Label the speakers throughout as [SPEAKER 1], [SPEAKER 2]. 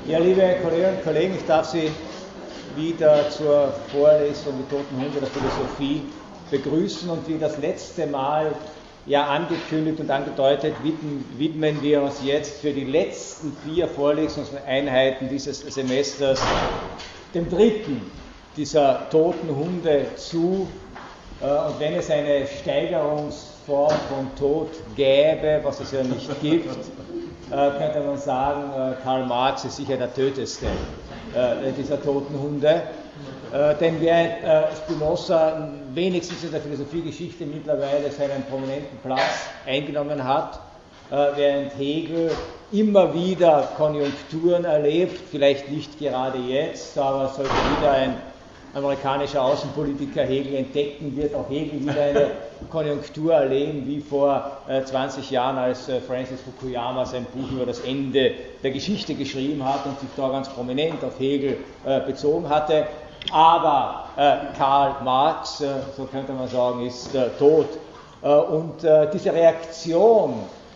[SPEAKER 1] Ja, liebe Kolleginnen und Kollegen, ich darf Sie wieder zur Vorlesung Die Toten Hunde der Philosophie begrüßen und wie das letzte Mal ja angekündigt und angedeutet, widmen wir uns jetzt für die letzten 4 Vorlesungseinheiten dieses Semesters dem dritten dieser Toten Hunde zu. Und wenn es eine Steigerungsform von Tod gäbe, was es ja nicht gibt, könnte man sagen, Karl Marx ist sicher der töteste dieser Toten Hunde. Denn während Spinoza wenigstens in der Philosophiegeschichte mittlerweile seinen prominenten Platz eingenommen hat, während Hegel immer wieder Konjunkturen erlebt, vielleicht nicht gerade jetzt, aber sollte wieder ein amerikanischer Außenpolitiker Hegel entdecken, wird auch Hegel wieder eine Konjunktur erleben, wie vor 20 Jahren, als Francis Fukuyama sein Buch über das Ende der Geschichte geschrieben hat und sich da ganz prominent auf Hegel bezogen hatte. Aber Karl Marx, so könnte man sagen, ist tot. Und diese Reaktion,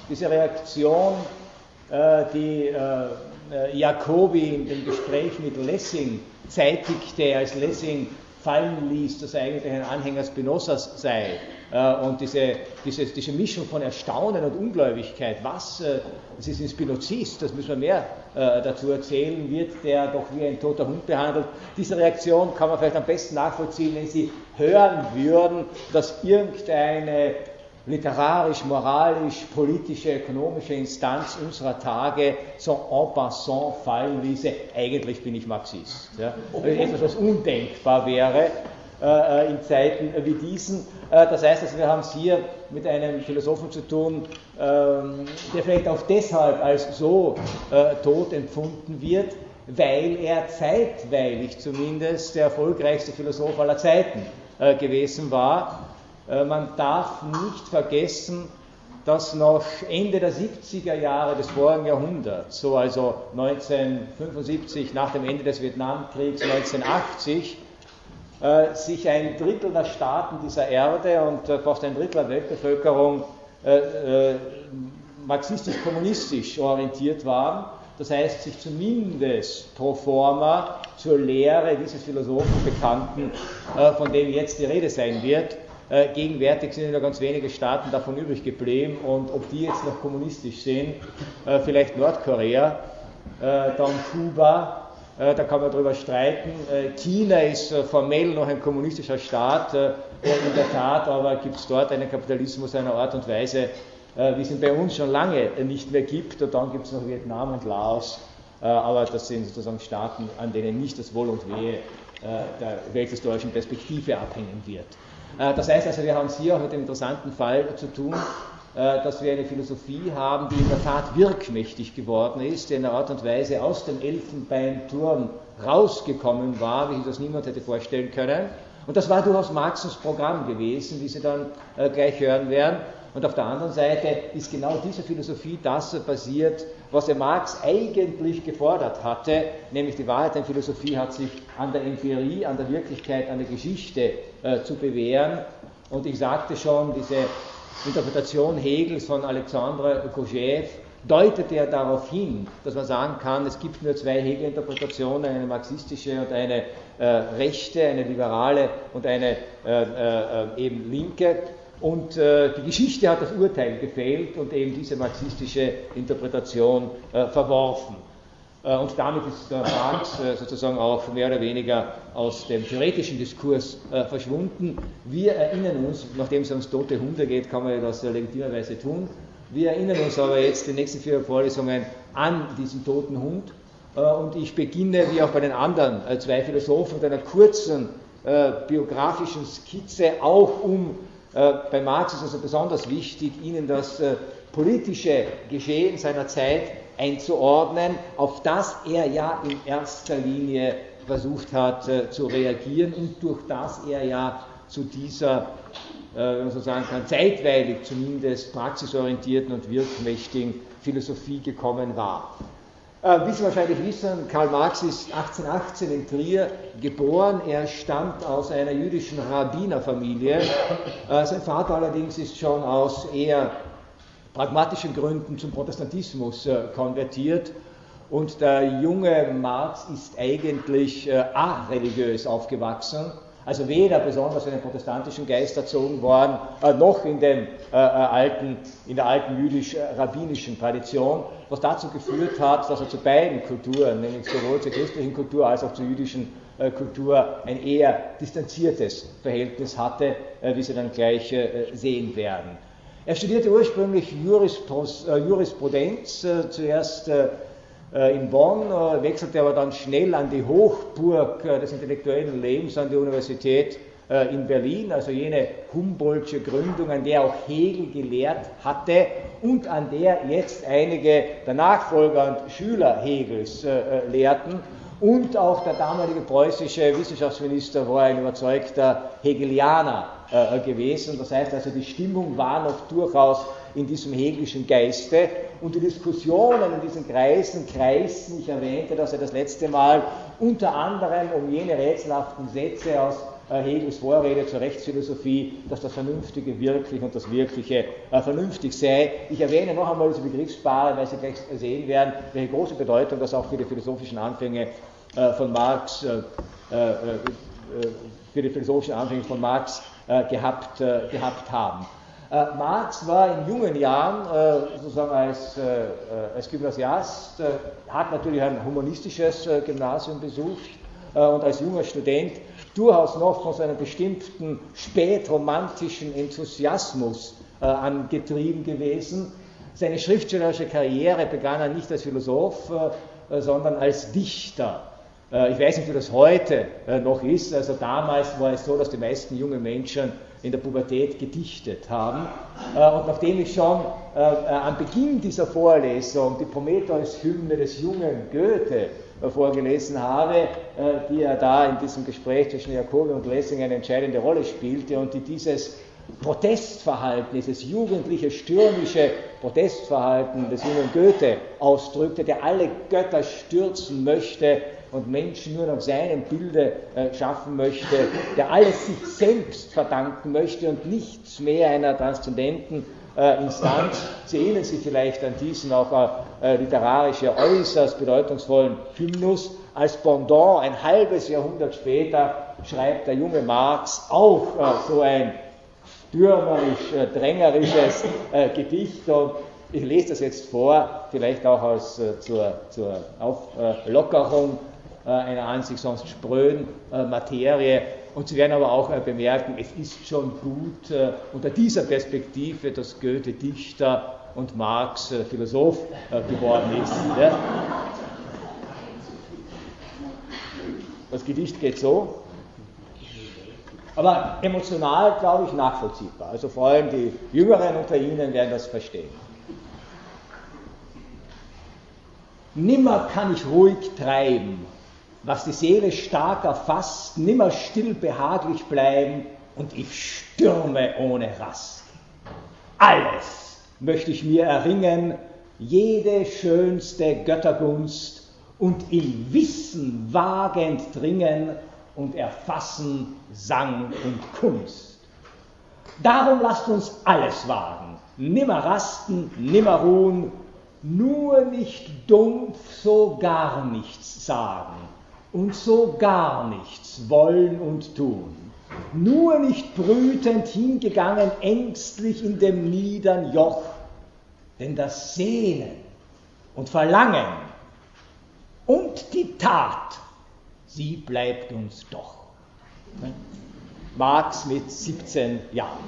[SPEAKER 1] die Jacobi in dem Gespräch mit Lessing zeitigte, als Lessing fallen ließ, dass er eigentlich ein Anhänger Spinozas sei. Und diese Mischung von Erstaunen und Ungläubigkeit, das ist ein Spinozist, das müssen wir mehr dazu erzählen, wird der doch wie ein toter Hund behandelt. Diese Reaktion kann man vielleicht am besten nachvollziehen, wenn Sie hören würden, dass irgendeine literarisch, moralisch, politische, ökonomische Instanz unserer Tage so en passant fallen ließe, eigentlich bin ich Marxist. Ja? Etwas, was undenkbar wäre in Zeiten wie diesen. Das heißt, also wir haben es hier mit einem Philosophen zu tun, der vielleicht auch deshalb als so tot empfunden wird, weil er zeitweilig zumindest der erfolgreichste Philosoph aller Zeiten gewesen war. Man darf nicht vergessen, dass noch Ende der 70er Jahre des vorigen Jahrhunderts, so also 1975 nach dem Ende des Vietnamkriegs, 1980, sich ein Drittel der Staaten dieser Erde und fast ein Drittel der Weltbevölkerung marxistisch-kommunistisch orientiert waren. Das heißt, sich zumindest pro forma zur Lehre dieses Philosophen bekannten, von dem jetzt die Rede sein wird. Gegenwärtig sind nur ganz wenige Staaten davon übrig geblieben und ob die jetzt noch kommunistisch sind, vielleicht Nordkorea, dann Kuba, da kann man drüber streiten. China ist formell noch ein kommunistischer Staat, in der Tat, aber gibt es dort einen Kapitalismus einer Art und Weise, wie es ihn bei uns schon lange nicht mehr gibt. Und dann gibt es noch Vietnam und Laos, aber das sind sozusagen Staaten, an denen nicht das Wohl und Wehe der welthistorischen Perspektive abhängen wird. Das heißt also, wir haben es hier auch mit dem interessanten Fall zu tun, dass wir eine Philosophie haben, die in der Tat wirkmächtig geworden ist, die in einer Art und Weise aus dem Elfenbeinturm rausgekommen war, wie sich das niemand hätte vorstellen können. Und das war durchaus Marxens Programm gewesen, wie Sie dann gleich hören werden. Und auf der anderen Seite ist genau diese Philosophie das passiert, was Marx eigentlich gefordert hatte, nämlich die Wahrheit der Philosophie hat sich an der Empirie, an der Wirklichkeit, an der Geschichte zu bewähren. Und ich sagte schon, diese Interpretation Hegels von Alexandre Kojève deutete ja darauf hin, dass man sagen kann, es gibt nur 2 Hegel-Interpretationen, eine marxistische und eine rechte, eine liberale und eine eben linke. Und die Geschichte hat das Urteil gefällt und eben diese marxistische Interpretation verworfen. Und damit ist Marx sozusagen auch mehr oder weniger aus dem theoretischen Diskurs verschwunden. Wir erinnern uns, nachdem es ums tote Hunde geht, kann man das legitimerweise tun, wir erinnern uns aber jetzt die nächsten 4 Vorlesungen an diesen toten Hund. Und ich beginne, wie auch bei den anderen 2 Philosophen, mit einer kurzen biografischen Skizze, auch bei Marx ist also besonders wichtig, Ihnen das politische Geschehen seiner Zeit einzuordnen, auf das er ja in erster Linie versucht hat zu reagieren und durch das er ja zu dieser, wenn man so sagen kann, zeitweilig zumindest praxisorientierten und wirkmächtigen Philosophie gekommen war. Wie Sie wahrscheinlich wissen, Karl Marx ist 1818 in Trier geboren. Er stammt aus einer jüdischen Rabbinerfamilie. Sein Vater allerdings ist schon aus eher pragmatischen Gründen zum Protestantismus konvertiert Und der junge Marx ist eigentlich areligiös aufgewachsen, also weder besonders in den protestantischen Geist erzogen worden, noch in der alten jüdisch-rabbinischen Tradition, was dazu geführt hat, dass er zu beiden Kulturen, nämlich sowohl zur christlichen Kultur als auch zur jüdischen Kultur, ein eher distanziertes Verhältnis hatte, wie Sie dann gleich sehen werden. Er studierte ursprünglich Jurisprudenz, zuerst in Bonn, wechselte aber dann schnell an die Hochburg des intellektuellen Lebens, an die Universität in Berlin, also jene Humboldtsche Gründung, an der auch Hegel gelehrt hatte und an der jetzt einige der Nachfolger und Schüler Hegels lehrten. Und auch der damalige preußische Wissenschaftsminister war ein überzeugter Hegelianer gewesen. Das heißt also, die Stimmung war noch durchaus in diesem hegelischen Geiste. Und die Diskussionen in diesen Kreisen kreisten, ich erwähnte das ja das letzte Mal, unter anderem um jene rätselhaften Sätze aus Hegels Vorrede zur Rechtsphilosophie, dass das Vernünftige wirklich und das Wirkliche vernünftig sei. Ich erwähne noch einmal diese Begriffspaare, weil Sie gleich sehen werden, welche große Bedeutung das auch für die philosophischen Anfänge von Marx gehabt haben. Marx war in jungen Jahren sozusagen als Gymnasiast, hat natürlich ein humanistisches Gymnasium besucht und als junger Student durchaus noch von seinem bestimmten spätromantischen Enthusiasmus angetrieben gewesen. Seine schriftstellerische Karriere begann er nicht als Philosoph, sondern als Dichter. Ich weiß nicht, wie das heute noch ist. Also damals war es so, dass die meisten jungen Menschen in der Pubertät gedichtet haben. Und nachdem ich schon am Beginn dieser Vorlesung die Prometheus-Hymne des jungen Goethe vorgelesen habe, die ja da in diesem Gespräch zwischen Jacobi und Lessing eine entscheidende Rolle spielte und die dieses Protestverhalten, dieses jugendliche, stürmische Protestverhalten des jungen Goethe ausdrückte, der alle Götter stürzen möchte und Menschen nur nach seinem Bilde schaffen möchte, der alles sich selbst verdanken möchte und nichts mehr einer transzendenten Instanz. Sie erinnern sich vielleicht an diesen auch literarisch äußerst bedeutungsvollen Hymnus. Als Pendant, ein halbes Jahrhundert später, schreibt der junge Marx auch so ein stürmerisch-drängerisches Gedicht, und ich lese das jetzt vor, vielleicht auch zur Auflockerung einer an sich sonst spröden Materie. Und Sie werden aber auch bemerken, es ist schon gut unter dieser Perspektive, dass Goethe Dichter und Marx Philosoph geworden ist. Ja. Das Gedicht geht so, aber emotional, glaube ich, nachvollziehbar. Also vor allem die Jüngeren unter Ihnen werden das verstehen. Nimmer kann ich ruhig treiben, was die Seele stark erfasst, nimmer still behaglich bleiben, und ich stürme ohne Rast. Alles möchte ich mir erringen, jede schönste Göttergunst, und im Wissen wagend dringen und erfassen Sang und Kunst. Darum lasst uns alles wagen, nimmer rasten, nimmer ruhen, nur nicht dumpf so gar nichts sagen und so gar nichts wollen und tun, nur nicht brütend hingegangen ängstlich in dem niedern Joch, denn das Sehnen und Verlangen und die Tat, sie bleibt uns doch. Marx mit 17 Jahren.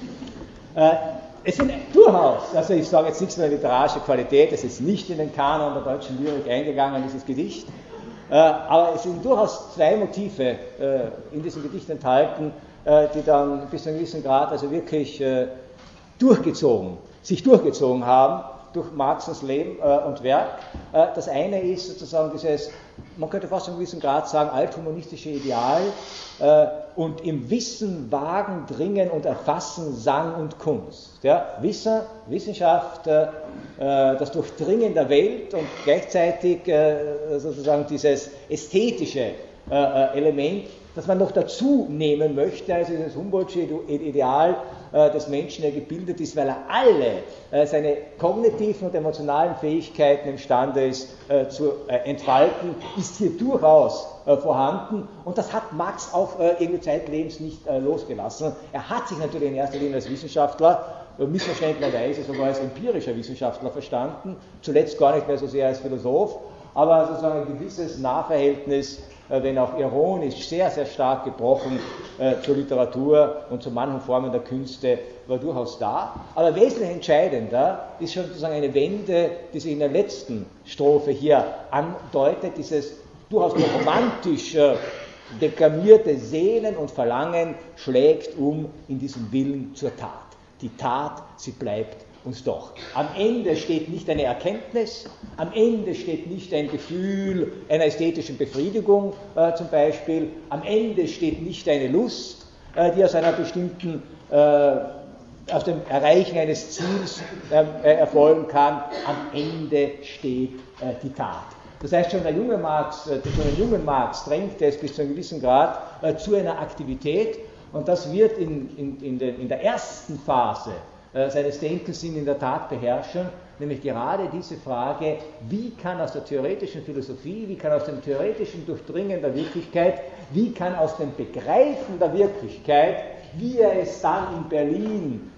[SPEAKER 1] Es sind durchaus, also ich sage jetzt nichts über literarische Qualität, es ist nicht in den Kanon der deutschen Lyrik eingegangen, dieses Gedicht, aber es sind durchaus zwei Motive in diesem Gedicht enthalten, die dann bis zu einem gewissen Grad also wirklich sich durchgezogen haben durch Marxens Leben und Werk. Das eine ist sozusagen dieses, man könnte fast zu einem gewissen Grad sagen, althumanistische Ideal und im Wissen wagen, dringen und erfassen Sang und Kunst. Ja? Wissen, Wissenschaft, das Durchdringen der Welt und gleichzeitig sozusagen dieses Ästhetische, Element, das man noch dazu nehmen möchte, also dieses Humboldtsche Ideal des Menschen, der gebildet ist, weil er alle seine kognitiven und emotionalen Fähigkeiten imstande ist zu entfalten, ist hier durchaus vorhanden, und das hat Marx auch irgendwie zeitlebens nicht losgelassen. Er hat sich natürlich in erster Linie als Wissenschaftler, missverständlicherweise sogar als empirischer Wissenschaftler verstanden, zuletzt gar nicht mehr so sehr als Philosoph, aber sozusagen ein gewisses Nahverhältnis, wenn auch ironisch, sehr, sehr stark gebrochen zur Literatur und zu manchen Formen der Künste war durchaus da. Aber wesentlich entscheidender ist schon sozusagen eine Wende, die sich in der letzten Strophe hier andeutet, dieses durchaus romantisch deklamierte Sehnen und Verlangen schlägt um in diesem Willen zur Tat. Die Tat, sie bleibt uns doch. Am Ende steht nicht eine Erkenntnis, am Ende steht nicht ein Gefühl einer ästhetischen Befriedigung zum Beispiel, am Ende steht nicht eine Lust, die aus einer bestimmten, aus dem Erreichen eines Ziels erfolgen kann, am Ende steht die Tat. Das heißt, schon der junge Marx, drängte es bis zu einem gewissen Grad zu einer Aktivität, und das wird in der ersten Phase seines Denkens in der Tat beherrschen, nämlich gerade diese Frage, wie kann aus der theoretischen Philosophie, wie kann aus dem theoretischen Durchdringen der Wirklichkeit, wie kann aus dem Begreifen der Wirklichkeit, wie er es dann in Berlin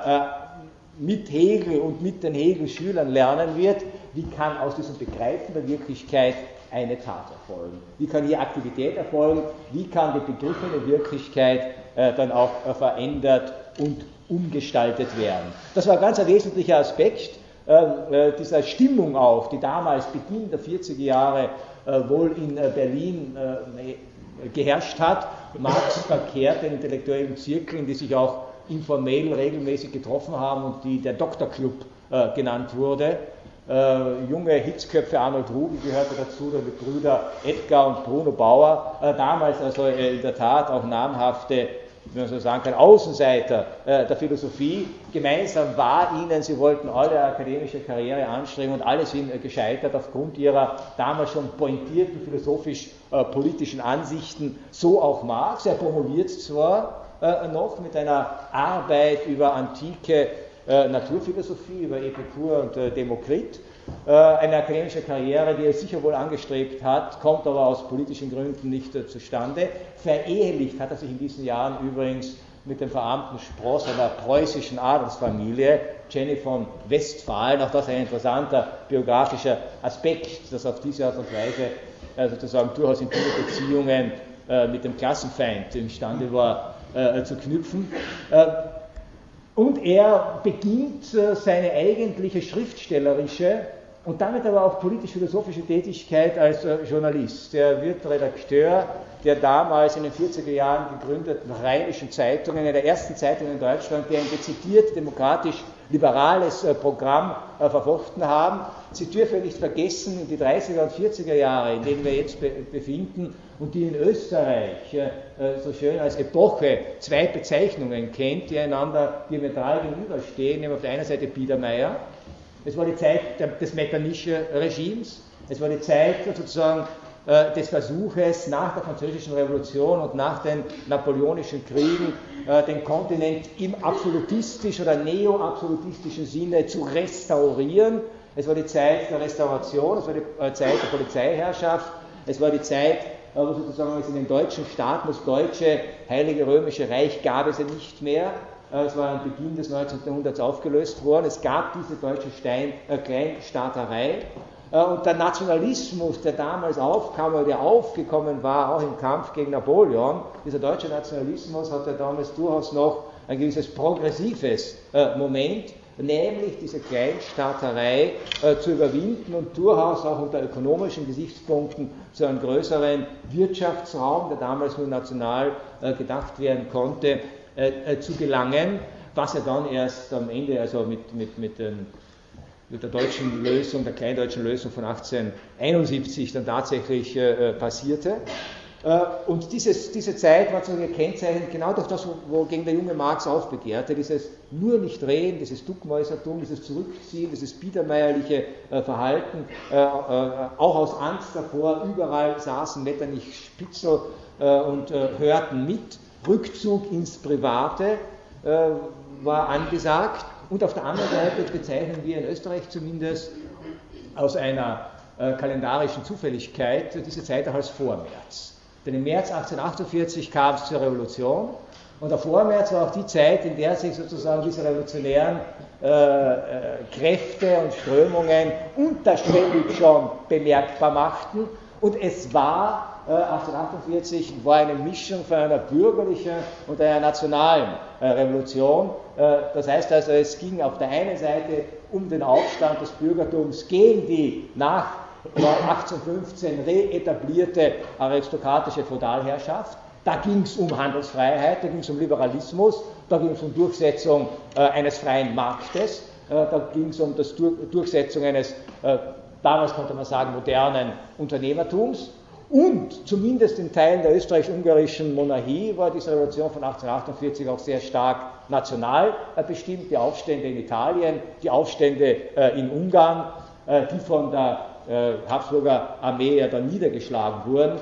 [SPEAKER 1] mit Hegel und mit den Hegel-Schülern lernen wird, wie kann aus diesem Begreifen der Wirklichkeit eine Tat erfolgen? Wie kann hier Aktivität erfolgen? Wie kann die begriffene Wirklichkeit dann auch verändert und umgestaltet werden? Das war ganz ein wesentlicher Aspekt dieser Stimmung auch, die damals Beginn der 40er Jahre wohl in Berlin geherrscht hat. Marx verkehrte in intellektuellen Zirkeln, die sich auch informell regelmäßig getroffen haben und die der Doktorclub genannt wurde. Junge Hitzköpfe, Arnold Rugen gehörte dazu, die Brüder Edgar und Bruno Bauer, damals also in der Tat auch namhafte, wie man so sagen kann, Außenseiter der Philosophie. Gemeinsam war ihnen, sie wollten alle akademische Karriere anstreben und alle sind gescheitert aufgrund ihrer damals schon pointierten philosophisch-politischen Ansichten, so auch Marx. Er promoviert zwar noch mit einer Arbeit über antike Naturphilosophie, über Epikur und Demokrit, eine akademische Karriere, die er sicher wohl angestrebt hat, kommt aber aus politischen Gründen nicht zustande. Verehelicht hat er sich in diesen Jahren übrigens mit dem verarmten Spross einer preußischen Adelsfamilie, Jenny von Westphalen. Auch das ein interessanter biografischer Aspekt, dass auf diese Art und Weise sozusagen durchaus intime Beziehungen mit dem Klassenfeind imstande war zu knüpfen. Und er beginnt seine eigentliche schriftstellerische und damit aber auch politisch-philosophische Tätigkeit als Journalist. Er wird Redakteur der damals in den 40er Jahren gegründeten Rheinischen Zeitung, einer der ersten Zeitungen in Deutschland, die ein dezidiert demokratisch-liberales Programm verfochten haben. Sie dürfen nicht vergessen, in die 30er und 40er Jahre, in denen wir jetzt befinden und die in Österreich so schön als Epoche zwei Bezeichnungen kennt, die einander diametral gegenüberstehen, nämlich auf der einen Seite Biedermeier. Es war die Zeit des Metternich-Regimes, es war die Zeit sozusagen des Versuches nach der Französischen Revolution und nach den napoleonischen Kriegen den Kontinent im absolutistischen oder neo-absolutistischen Sinne zu restaurieren. Es war die Zeit der Restauration, es war die Zeit der Polizeiherrschaft, es war die Zeit, wo sozusagen in den deutschen Staaten, das deutsche Heilige Römische Reich gab es ja nicht mehr. Es war am Beginn des 19. Jahrhunderts aufgelöst worden. Es gab diese deutsche Kleinstaaterei. Und der Nationalismus, der damals aufkam oder der aufgekommen war, auch im Kampf gegen Napoleon, dieser deutsche Nationalismus hatte damals durchaus noch ein gewisses progressives Moment, nämlich diese Kleinstaaterei zu überwinden und durchaus auch unter ökonomischen Gesichtspunkten zu einem größeren Wirtschaftsraum, der damals nur national gedacht werden konnte, zu gelangen, was ja dann erst am Ende, also mit der deutschen Lösung, der kleindeutschen Lösung von 1871 dann tatsächlich passierte. Und diese Zeit war so gekennzeichnet genau durch das, wogegen der junge Marx aufbegehrte, dieses nur nicht reden, dieses Duckmäusertum, dieses Zurückziehen, dieses biedermeierliche Verhalten, auch aus Angst davor, überall saßen Metternich-Spitzel und hörten mit, Rückzug ins Private war angesagt, und auf der anderen Seite bezeichnen wir in Österreich zumindest aus einer kalendarischen Zufälligkeit diese Zeit auch als Vormärz. Denn im März 1848 kam es zur Revolution, und der Vormärz war auch die Zeit, in der sich sozusagen diese revolutionären Kräfte und Strömungen unterschwellig schon bemerkbar machten, und es war 1848 war eine Mischung von einer bürgerlichen und einer nationalen Revolution. Das heißt also, es ging auf der einen Seite um den Aufstand des Bürgertums gegen die nach 1815 reetablierte aristokratische Feudalherrschaft. Da ging es um Handelsfreiheit, da ging es um Liberalismus, da ging es um Durchsetzung eines freien Marktes, da ging es um die Durchsetzung eines, damals konnte man sagen, modernen Unternehmertums. Und zumindest in Teilen der österreichisch-ungarischen Monarchie war diese Revolution von 1848 auch sehr stark national bestimmt. Die Aufstände in Italien, die Aufstände in Ungarn, die von der Habsburger Armee ja dann niedergeschlagen wurden.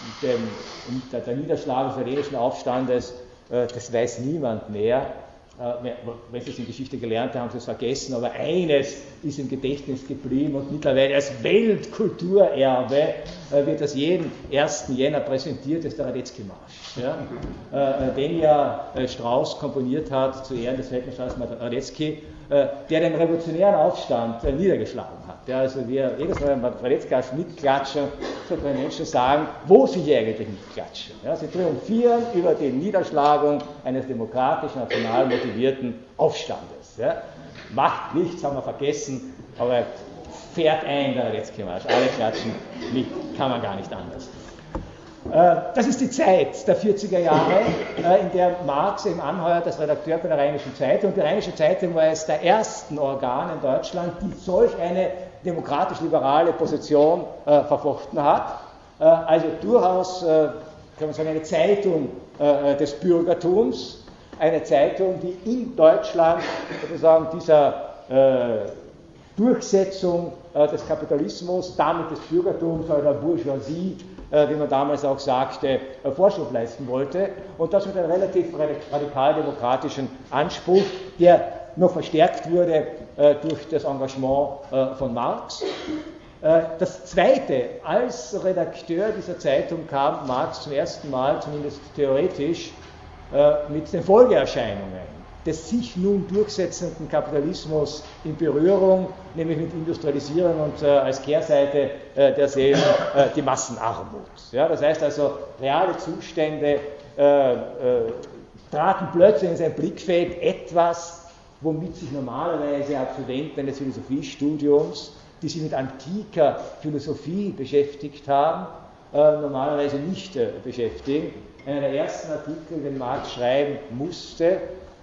[SPEAKER 1] Der Niederschlag des italienischen Aufstandes, das weiß niemand mehr. Wenn Sie es in Geschichte gelernt haben, haben Sie es vergessen, aber eines ist im Gedächtnis geblieben, und mittlerweile als Weltkulturerbe wird das jeden 1. Jänner präsentiert, ist der Radetzky-Marsch, ja, den ja Strauss komponiert hat zu Ehren des Feldmarschalls Radetzky, der den revolutionären Aufstand niedergeschlagen hat. Ja, also wir jedes Mal beim Radetzky-Marsch mitklatschen, sollten wir Menschen sagen, wo sie hier eigentlich mitklatschen. Ja, sie triumphieren über die Niederschlagung eines demokratischen, national motivierten Aufstandes. Ja. Macht nichts, haben wir vergessen, aber fährt ein der Radetzky-Marsch. Alle klatschen mit, kann man gar nicht anders. Das ist die Zeit der 40er Jahre, in der Marx eben anheuert als Redakteur bei der Rheinischen Zeitung. Und die Rheinische Zeitung war eines der ersten Organe in Deutschland, die solch eine demokratisch-liberale Position verfochten hat. Also durchaus, kann man sagen, eine Zeitung des Bürgertums, eine Zeitung, die in Deutschland sozusagen dieser Durchsetzung des Kapitalismus, damit des Bürgertums oder der Bourgeoisie, wie man damals auch sagte, Vorschub leisten wollte, und das mit einem relativ radikal-demokratischen Anspruch, der noch verstärkt wurde durch das Engagement von Marx. Das Zweite, als Redakteur dieser Zeitung kam Marx zum ersten Mal, zumindest theoretisch, mit den Folgeerscheinungen des sich nun durchsetzenden Kapitalismus in Berührung, nämlich mit Industrialisierung und als Kehrseite derselben die Massenarmut. Ja, das heißt also, reale Zustände traten plötzlich in sein Blickfeld, etwas, womit sich normalerweise Absolventen eines Philosophiestudiums, die sich mit antiker Philosophie beschäftigt haben, normalerweise nicht beschäftigen. Einer der ersten Artikel, den Marx schreiben musste,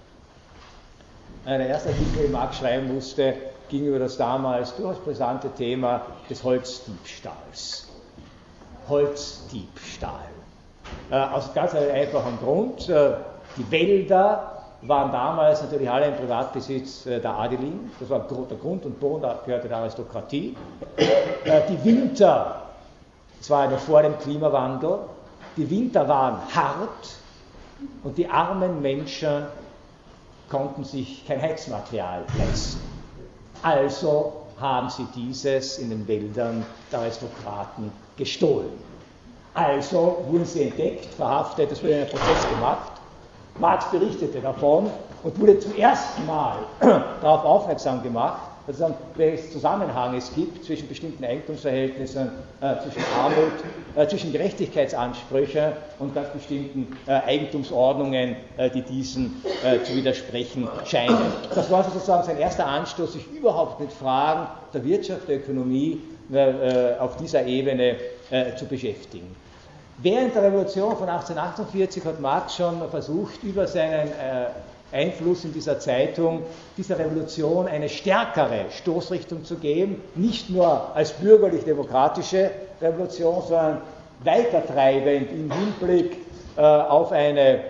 [SPEAKER 1] ging über das damals durchaus brisante Thema des Holzdiebstahls. Holzdiebstahl. Aus ganz einem einfachen Grund. Die Wälder waren damals natürlich alle im Privatbesitz der Adeligen. Das war der Grund und Boden, da gehörte der Aristokratie. Die Winter, das war noch vor dem Klimawandel, die Winter waren hart und die armen Menschen konnten sich kein Heizmaterial leisten. Also haben sie dieses in den Wäldern der Aristokraten gestohlen. Also wurden sie entdeckt, verhaftet, es wurde ein Prozess gemacht. Marx berichtete davon und wurde zum ersten Mal darauf aufmerksam gemacht, welchen Zusammenhang es gibt zwischen bestimmten Eigentumsverhältnissen, zwischen Armut, zwischen Gerechtigkeitsansprüchen und ganz bestimmten Eigentumsordnungen, die diesen zu widersprechen scheinen. Das war sozusagen sein erster Anstoß, sich überhaupt mit Fragen der Wirtschaft, der Ökonomie auf dieser Ebene zu beschäftigen. Während der Revolution von 1848 hat Marx schon versucht, über seinen Einfluss in dieser Zeitung, dieser Revolution eine stärkere Stoßrichtung zu geben, nicht nur als bürgerlich-demokratische Revolution, sondern weitertreibend im Hinblick auf eine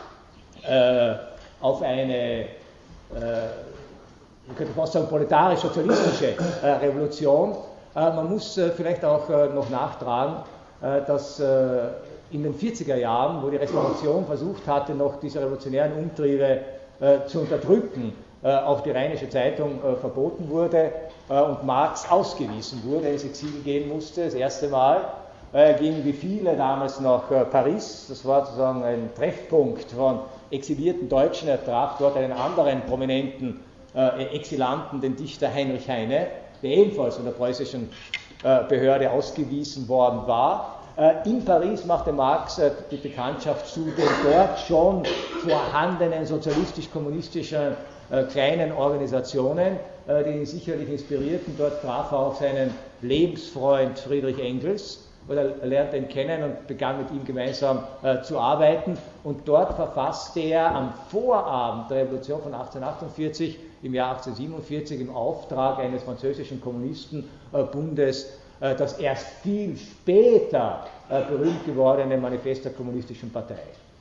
[SPEAKER 1] ich könnte fast sagen, proletarisch-sozialistische Revolution. Man muss vielleicht auch noch nachtragen, dass in den 40er Jahren, wo die Restauration versucht hatte, noch diese revolutionären Umtriebe zu unterdrücken, auch die Rheinische Zeitung verboten wurde und Marx ausgewiesen wurde, ins Exil gehen musste, das erste Mal. Er ging wie viele damals nach Paris, das war sozusagen ein Treffpunkt von exilierten Deutschen, er traf dort einen anderen prominenten Exilanten, den Dichter Heinrich Heine, der ebenfalls von der preußischen Behörde ausgewiesen worden war. In Paris machte Marx die Bekanntschaft zu den dort schon vorhandenen sozialistisch-kommunistischen kleinen Organisationen, die ihn sicherlich inspirierten. Dort traf er auch seinen Lebensfreund Friedrich Engels, er lernte ihn kennen und begann mit ihm gemeinsam zu arbeiten. Und dort verfasste er am Vorabend der Revolution von 1848, im Jahr 1847, im Auftrag eines französischen Kommunistenbundes, das erst viel später berühmt gewordene Manifest der Kommunistischen Partei.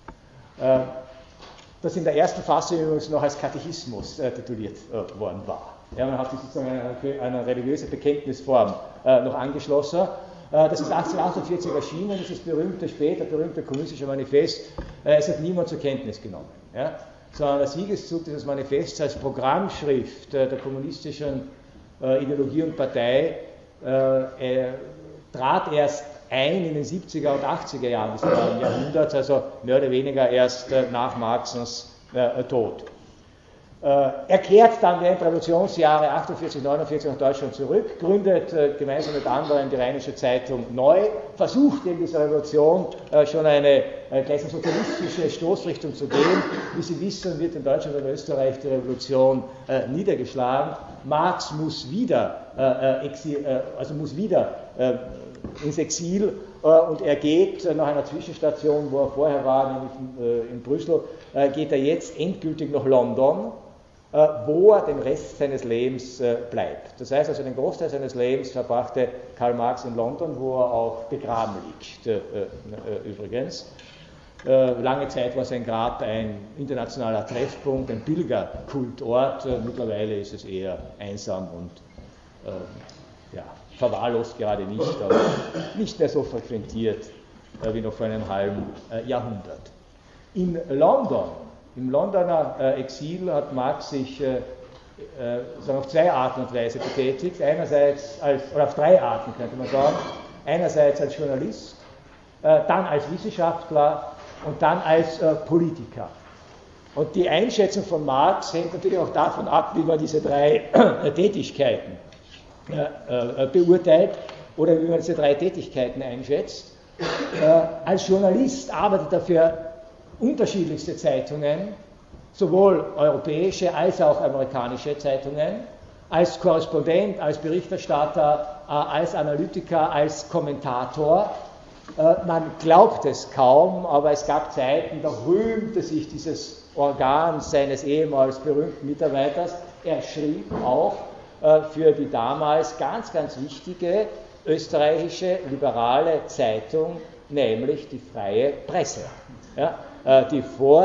[SPEAKER 1] Das in der ersten Fassung übrigens noch als Katechismus tituliert worden war. Ja, man hat sich sozusagen eine religiöse Bekenntnisform noch angeschlossen. Das ist 1848 erschienen, dieses später berühmte kommunistische Manifest. Es hat niemand zur Kenntnis genommen. Ja? Sondern der Siegeszug dieses Manifests als Programmschrift der kommunistischen Ideologie und Partei trat erst ein in den 70er und 80er Jahren des Jahrhunderts, also mehr oder weniger erst nach Marxens Tod. Er kehrt dann während der Revolutionsjahre 48, 49 nach Deutschland zurück, gründet gemeinsam mit anderen die Rheinische Zeitung neu, versucht in dieser Revolution schon eine gleich sozialistische Stoßrichtung zu gehen. Wie Sie wissen, wird in Deutschland und Österreich die Revolution niedergeschlagen. Marx muss wieder, ins Exil und er geht nach einer Zwischenstation, wo er vorher war, nämlich in Brüssel, geht er jetzt endgültig nach London, wo er den Rest seines Lebens bleibt. Das heißt also, den Großteil seines Lebens verbrachte Karl Marx in London, wo er auch begraben liegt, übrigens. Lange Zeit war sein Grab ein internationaler Treffpunkt, ein Pilgerkultort. Mittlerweile ist es eher einsam und verwahrlost gerade nicht, aber nicht mehr so frequentiert wie noch vor einem halben Jahrhundert. In London, im Londoner Exil, hat Marx sich auf zwei Arten und Weise betätigt. Einerseits oder auf drei Arten könnte man sagen. Einerseits als Journalist, dann als Wissenschaftler und dann als Politiker. Und die Einschätzung von Marx hängt natürlich auch davon ab, wie man diese drei Tätigkeiten beurteilt oder wie man diese drei Tätigkeiten einschätzt. Als Journalist arbeitet er für unterschiedlichste Zeitungen, sowohl europäische als auch amerikanische Zeitungen, als Korrespondent, als Berichterstatter, als Analytiker, als Kommentator. Man glaubt es kaum, aber es gab Zeiten, da rühmte sich dieses Organ seines ehemals berühmten Mitarbeiters. Er schrieb auch für die damals ganz, ganz wichtige österreichische liberale Zeitung, nämlich die Freie Presse. Ja, die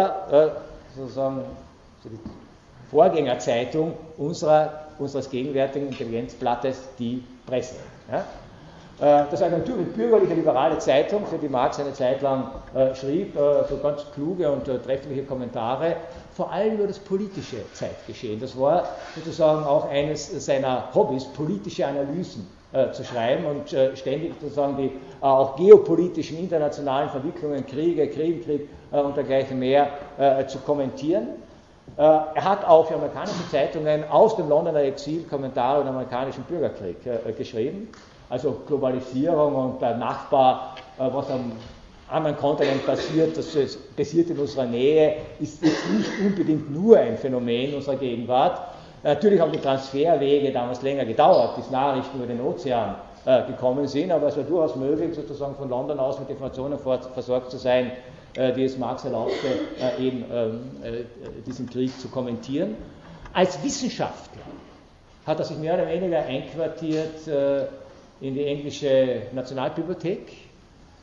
[SPEAKER 1] Vorgängerzeitung unseres gegenwärtigen Intelligenzblattes, die Presse. Ja. Das ist eine natürlich bürgerliche liberale Zeitung, für die Marx eine Zeit lang schrieb, so ganz kluge und treffliche Kommentare, vor allem über das politische Zeitgeschehen. Das war sozusagen auch eines seiner Hobbys, politische Analysen zu schreiben und ständig sozusagen die auch geopolitischen internationalen Verwicklungen, Krieg und dergleichen mehr zu kommentieren. Er hat auch für amerikanische Zeitungen aus dem Londoner Exil Kommentare über den amerikanischen Bürgerkrieg geschrieben. Also Globalisierung und der Nachbar, was am anderen Kontinent passiert, das passiert in unserer Nähe, ist nicht unbedingt nur ein Phänomen unserer Gegenwart. Natürlich haben die Transferwege damals länger gedauert, bis Nachrichten über den Ozean gekommen sind, aber es war durchaus möglich, sozusagen von London aus mit Informationen versorgt zu sein, die es Marx erlaubte, eben diesen Krieg zu kommentieren. Als Wissenschaftler hat er sich mehr oder weniger einquartiert in die englische Nationalbibliothek,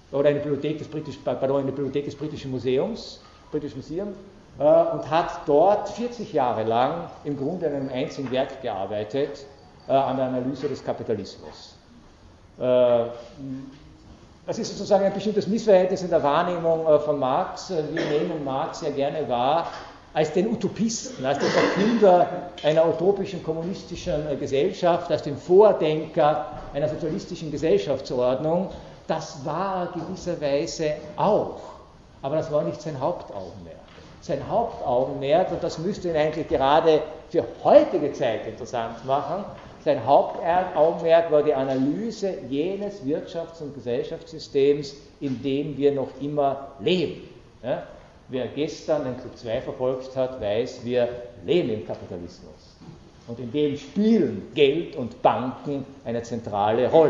[SPEAKER 1] oder in der Bibliothek des Britischen Museums, British Museum, und hat dort 40 Jahre lang im Grunde an einem einzigen Werk gearbeitet, an der Analyse des Kapitalismus. Das ist sozusagen ein bestimmtes Missverhältnis in der Wahrnehmung von Marx. Wir nehmen Marx ja gerne wahr als den Utopisten, als den Erfinder einer utopischen kommunistischen Gesellschaft, als den Vordenker einer sozialistischen Gesellschaftsordnung. Das war gewisserweise auch, aber das war nicht sein Hauptaugenmerk. Sein Hauptaugenmerk, und das müsste ihn eigentlich gerade für heutige Zeit interessant machen, sein Hauptaugenmerk war die Analyse jenes Wirtschafts- und Gesellschaftssystems, in dem wir noch immer leben. Ja? Wer gestern den Club 2 verfolgt hat, weiß, wir leben im Kapitalismus. Und in dem spielen Geld und Banken eine zentrale Rolle.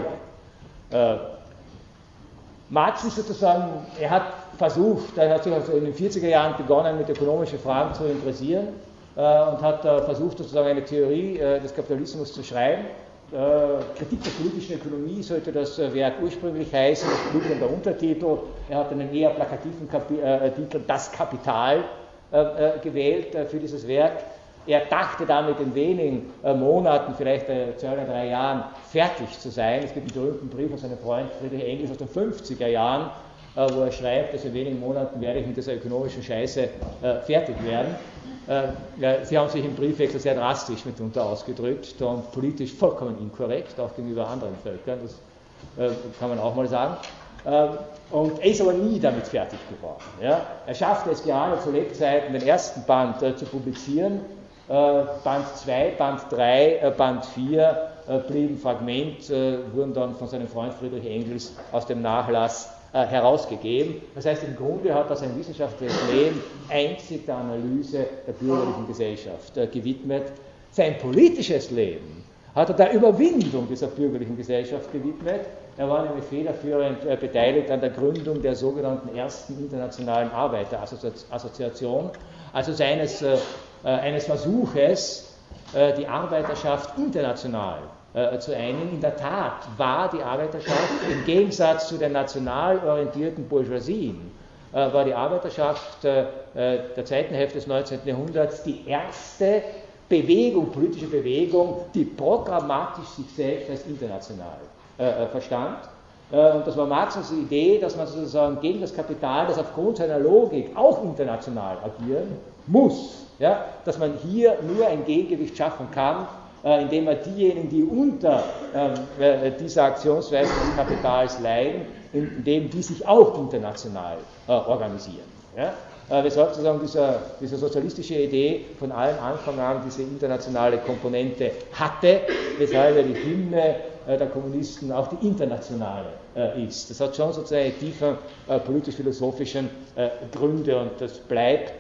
[SPEAKER 1] Marx ist sozusagen, er hat sich also in den 40er Jahren begonnen, mit ökonomischen Fragen zu interessieren und hat versucht, sozusagen eine Theorie des Kapitalismus zu schreiben. Kritik der politischen Ökonomie sollte das Werk ursprünglich heißen, das blutender Untertitel. Er hat einen eher plakativen Titel, Das Kapital, gewählt für dieses Werk. Er dachte damit in wenigen Monaten, vielleicht 2 oder 3 Jahren, fertig zu sein. Es gibt einen berühmten Brief von seinem Freund Friedrich Engels aus den 50er Jahren, wo er schreibt, dass in wenigen Monaten werde ich mit dieser ökonomischen Scheiße fertig werden. Sie haben sich im Briefwechsel sehr drastisch mitunter ausgedrückt und politisch vollkommen inkorrekt, auch gegenüber anderen Völkern, das kann man auch mal sagen. Und er ist aber nie damit fertig geworden. Ja? Er schaffte es gerade zu Lebzeiten, den ersten Band zu publizieren. Band 2, Band 3, Band 4 blieben Fragment, wurden dann von seinem Freund Friedrich Engels aus dem Nachlass herausgegeben. Das heißt, im Grunde hat er sein wissenschaftliches Leben einzig der Analyse der bürgerlichen Gesellschaft gewidmet. Sein politisches Leben hat er der Überwindung dieser bürgerlichen Gesellschaft gewidmet. Er war nämlich federführend beteiligt an der Gründung der sogenannten ersten internationalen Arbeiterassoziation, also eines Versuches, die Arbeiterschaft international zu einigen. In der Tat war die Arbeiterschaft im Gegensatz zu den national orientierten Bourgeoisien, war die Arbeiterschaft der zweiten Hälfte des 19. Jahrhunderts die erste Bewegung, politische Bewegung, die programmatisch sich selbst als international verstand. Und das war Marx's Idee, dass man sozusagen gegen das Kapital, das aufgrund seiner Logik auch international agieren muss, ja, dass man hier nur ein Gegengewicht schaffen kann, indem man diejenigen, die unter dieser Aktionsweise des Kapitals leiden, indem die sich auch international organisieren. Ja. Weshalb sozusagen diese sozialistische Idee von allen Anfang an diese internationale Komponente hatte, weshalb die Hymne der Kommunisten auch die internationale ist. Das hat schon sozusagen tiefe politisch-philosophischen Gründe und das bleibt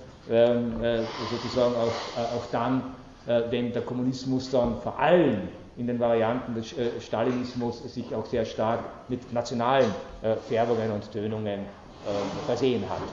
[SPEAKER 1] sozusagen auch dann, wenn der Kommunismus dann vor allem in den Varianten des Stalinismus sich auch sehr stark mit nationalen Färbungen und Tönungen versehen hat.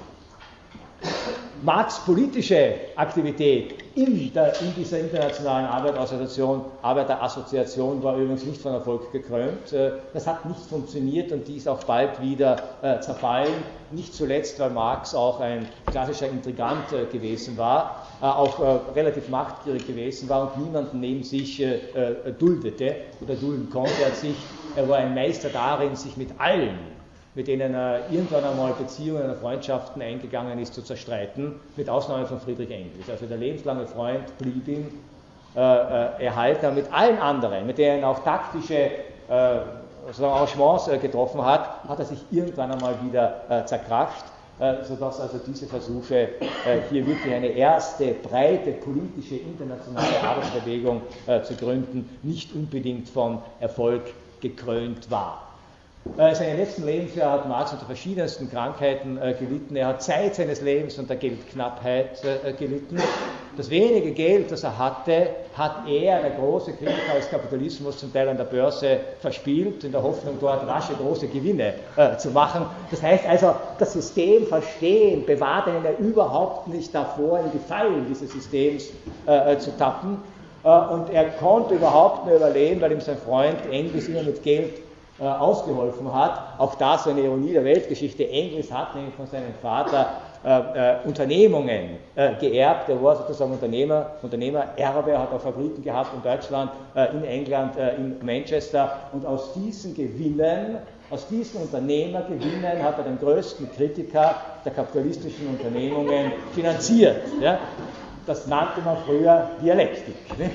[SPEAKER 1] Marx' politische Aktivität in dieser internationalen Arbeiterassoziation war übrigens nicht von Erfolg gekrönt. Das hat nicht funktioniert und die ist auch bald wieder zerfallen. Nicht zuletzt, weil Marx auch ein klassischer Intrigant gewesen war, auch relativ machtgierig gewesen war und niemanden neben sich duldete oder dulden konnte. Er war ein Meister darin, sich mit allen, mit denen er irgendwann einmal Beziehungen oder Freundschaften eingegangen ist, zu zerstreiten, mit Ausnahme von Friedrich Engels. Also der lebenslange Freund blieb ihm erhalten, mit allen anderen, mit denen er auch taktische Arrangements getroffen hat, hat er sich irgendwann einmal wieder zerkracht, sodass also diese Versuche, hier wirklich eine erste breite politische internationale Arbeitsbewegung zu gründen, nicht unbedingt von Erfolg gekrönt war. Seine letzten Lebensjahre hat Marx unter verschiedensten Krankheiten gelitten. Er hat Zeit seines Lebens unter Geldknappheit gelitten. Das wenige Geld, das er hatte, hat er, der große Kritiker des Kapitalismus, zum Teil an der Börse verspielt, in der Hoffnung, dort rasche große Gewinne zu machen. Das heißt also, das System verstehen bewahrt ihn ja überhaupt nicht davor, in die Fallen dieses Systems zu tappen. Und er konnte überhaupt nur überleben, weil ihm sein Freund Engels immer mit Geld ausgeholfen hat. Auch da so eine Ironie der Weltgeschichte. Engels hat nämlich von seinem Vater Unternehmungen geerbt. Er war sozusagen Unternehmererbe, er hat auch Fabriken gehabt in Deutschland, in England, in Manchester. Und aus diesen Unternehmergewinnen hat er den größten Kritiker der kapitalistischen Unternehmungen finanziert. Ja? Das nannte man früher Dialektik. Ne?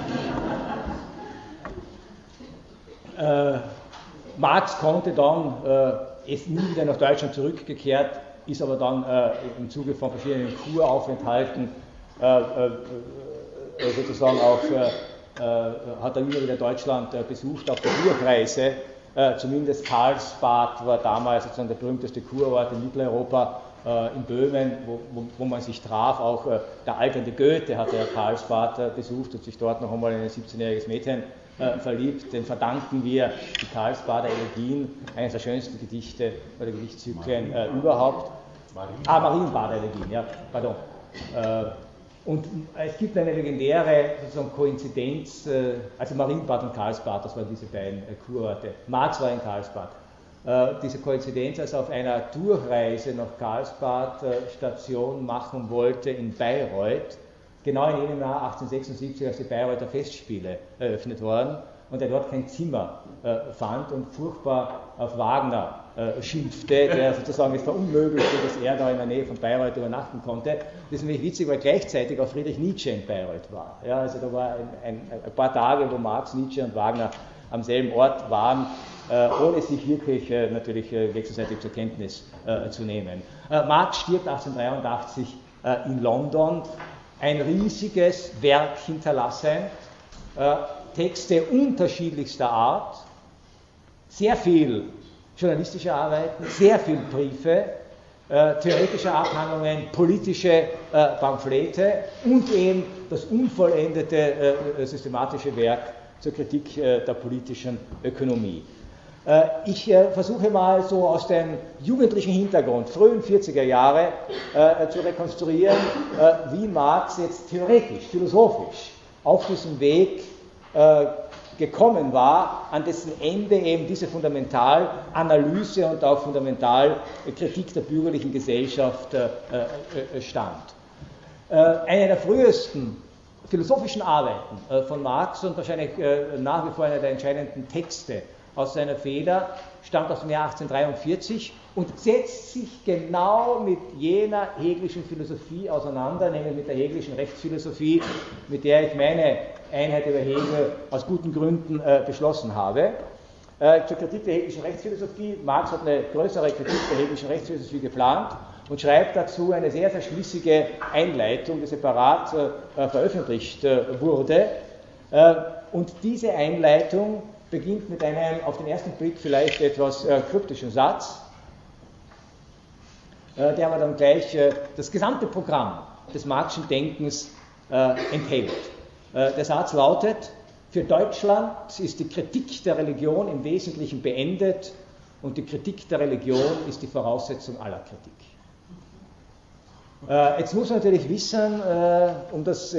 [SPEAKER 1] Marx konnte dann, ist nie wieder nach Deutschland zurückgekehrt, ist aber dann im Zuge von verschiedenen Kuraufenthalten sozusagen auch, hat er immer wieder Deutschland besucht auf der Durchreise. Zumindest Karlsbad war damals sozusagen der berühmteste Kurort in Mitteleuropa, in Böhmen, wo man sich traf. Auch der alternde Goethe hatte ja Karlsbad besucht und sich dort noch einmal in ein 17-jähriges Mädchen verliebt. Den verdanken wir die Karlsbader Elegien, eines der schönsten Gedichte oder Gedichtszyklen überhaupt. Marienbader Elegien, ja, pardon. Und es gibt eine legendäre sozusagen Koinzidenz, also Marienbad und Karlsbad, das waren diese beiden Kurorte. Marx war in Karlsbad. Diese Koinzidenz, als er auf einer Durchreise nach Karlsbad Station machen wollte in Bayreuth, genau in jenem Jahr 1876, als die Bayreuther Festspiele eröffnet wurden, und er dort kein Zimmer fand und furchtbar auf Wagner schimpfte, der sozusagen es verunmöglichte, dass er da in der Nähe von Bayreuth übernachten konnte. Das ist nämlich witzig, weil gleichzeitig auch Friedrich Nietzsche in Bayreuth war. Ja, also da war ein paar Tage, wo Marx, Nietzsche und Wagner am selben Ort waren, ohne sich wirklich natürlich wechselseitig zur Kenntnis zu nehmen. Marx stirbt 1883 in London, ein riesiges Werk hinterlassen, Texte unterschiedlichster Art, sehr viel journalistische Arbeiten, sehr viel Briefe, theoretische Abhandlungen, politische Pamphlete und eben das unvollendete systematische Werk zur Kritik der politischen Ökonomie. Ich versuche mal so aus dem jugendlichen Hintergrund, frühen 40er Jahre, zu rekonstruieren, wie Marx jetzt theoretisch, philosophisch auf diesem Weg gekommen war, an dessen Ende eben diese Fundamentalanalyse und auch Fundamentalkritik der bürgerlichen Gesellschaft stand. Eine der frühesten philosophischen Arbeiten von Marx und wahrscheinlich nach wie vor einer der entscheidenden Texte aus seiner Feder stammt aus dem Jahr 1843 und setzt sich genau mit jener hegelischen Philosophie auseinander, nämlich mit der hegelischen Rechtsphilosophie, mit der ich meine Einheit über Hegel aus guten Gründen beschlossen habe. Zur Kritik der hegelischen Rechtsphilosophie. Marx hat eine größere Kritik der hegelischen Rechtsphilosophie geplant und schreibt dazu eine sehr, sehr schlüssige Einleitung, die separat veröffentlicht wurde. Und diese Einleitung beginnt mit einem auf den ersten Blick vielleicht etwas kryptischen Satz, der aber dann gleich das gesamte Programm des Marxischen Denkens enthält. Der Satz lautet: Für Deutschland ist die Kritik der Religion im Wesentlichen beendet und die Kritik der Religion ist die Voraussetzung aller Kritik. Jetzt muss man natürlich wissen, um das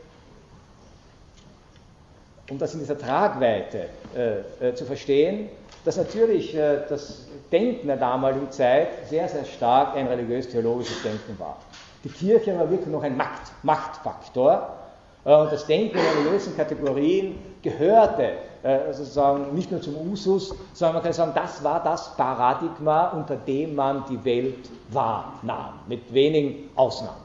[SPEAKER 1] in dieser Tragweite zu verstehen, dass natürlich das Denken der damaligen Zeit sehr, sehr stark ein religiös-theologisches Denken war. Die Kirche war wirklich noch ein Machtfaktor und das Denken in religiösen Kategorien gehörte sozusagen nicht nur zum Usus, sondern man kann sagen, das war das Paradigma, unter dem man die Welt wahrnahm, mit wenigen Ausnahmen.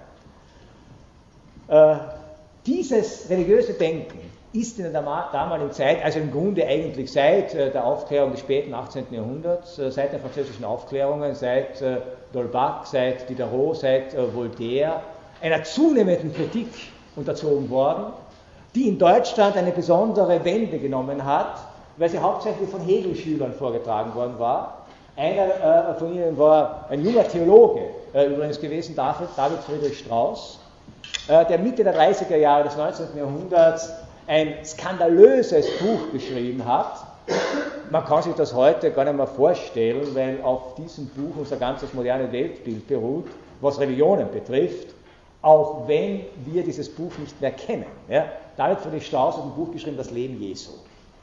[SPEAKER 1] Ja? Dieses religiöse Denken ist in der damaligen Zeit, also im Grunde eigentlich seit der Aufklärung des späten 18. Jahrhunderts, seit den französischen Aufklärungen, seit d'Holbach, seit Diderot, seit Voltaire, einer zunehmenden Kritik unterzogen worden, die in Deutschland eine besondere Wende genommen hat, weil sie hauptsächlich von Hegel-Schülern vorgetragen worden war. Einer von ihnen war ein junger Theologe, übrigens gewesen, David Friedrich Strauss, der Mitte der 30er Jahre des 19. Jahrhunderts ein skandalöses Buch geschrieben hat. Man kann sich das heute gar nicht mehr vorstellen, weil auf diesem Buch unser ganzes modernes Weltbild beruht, was Religionen betrifft, auch wenn wir dieses Buch nicht mehr kennen. Ja? David Friedrich Strauss hat ein Buch geschrieben, Das Leben Jesu.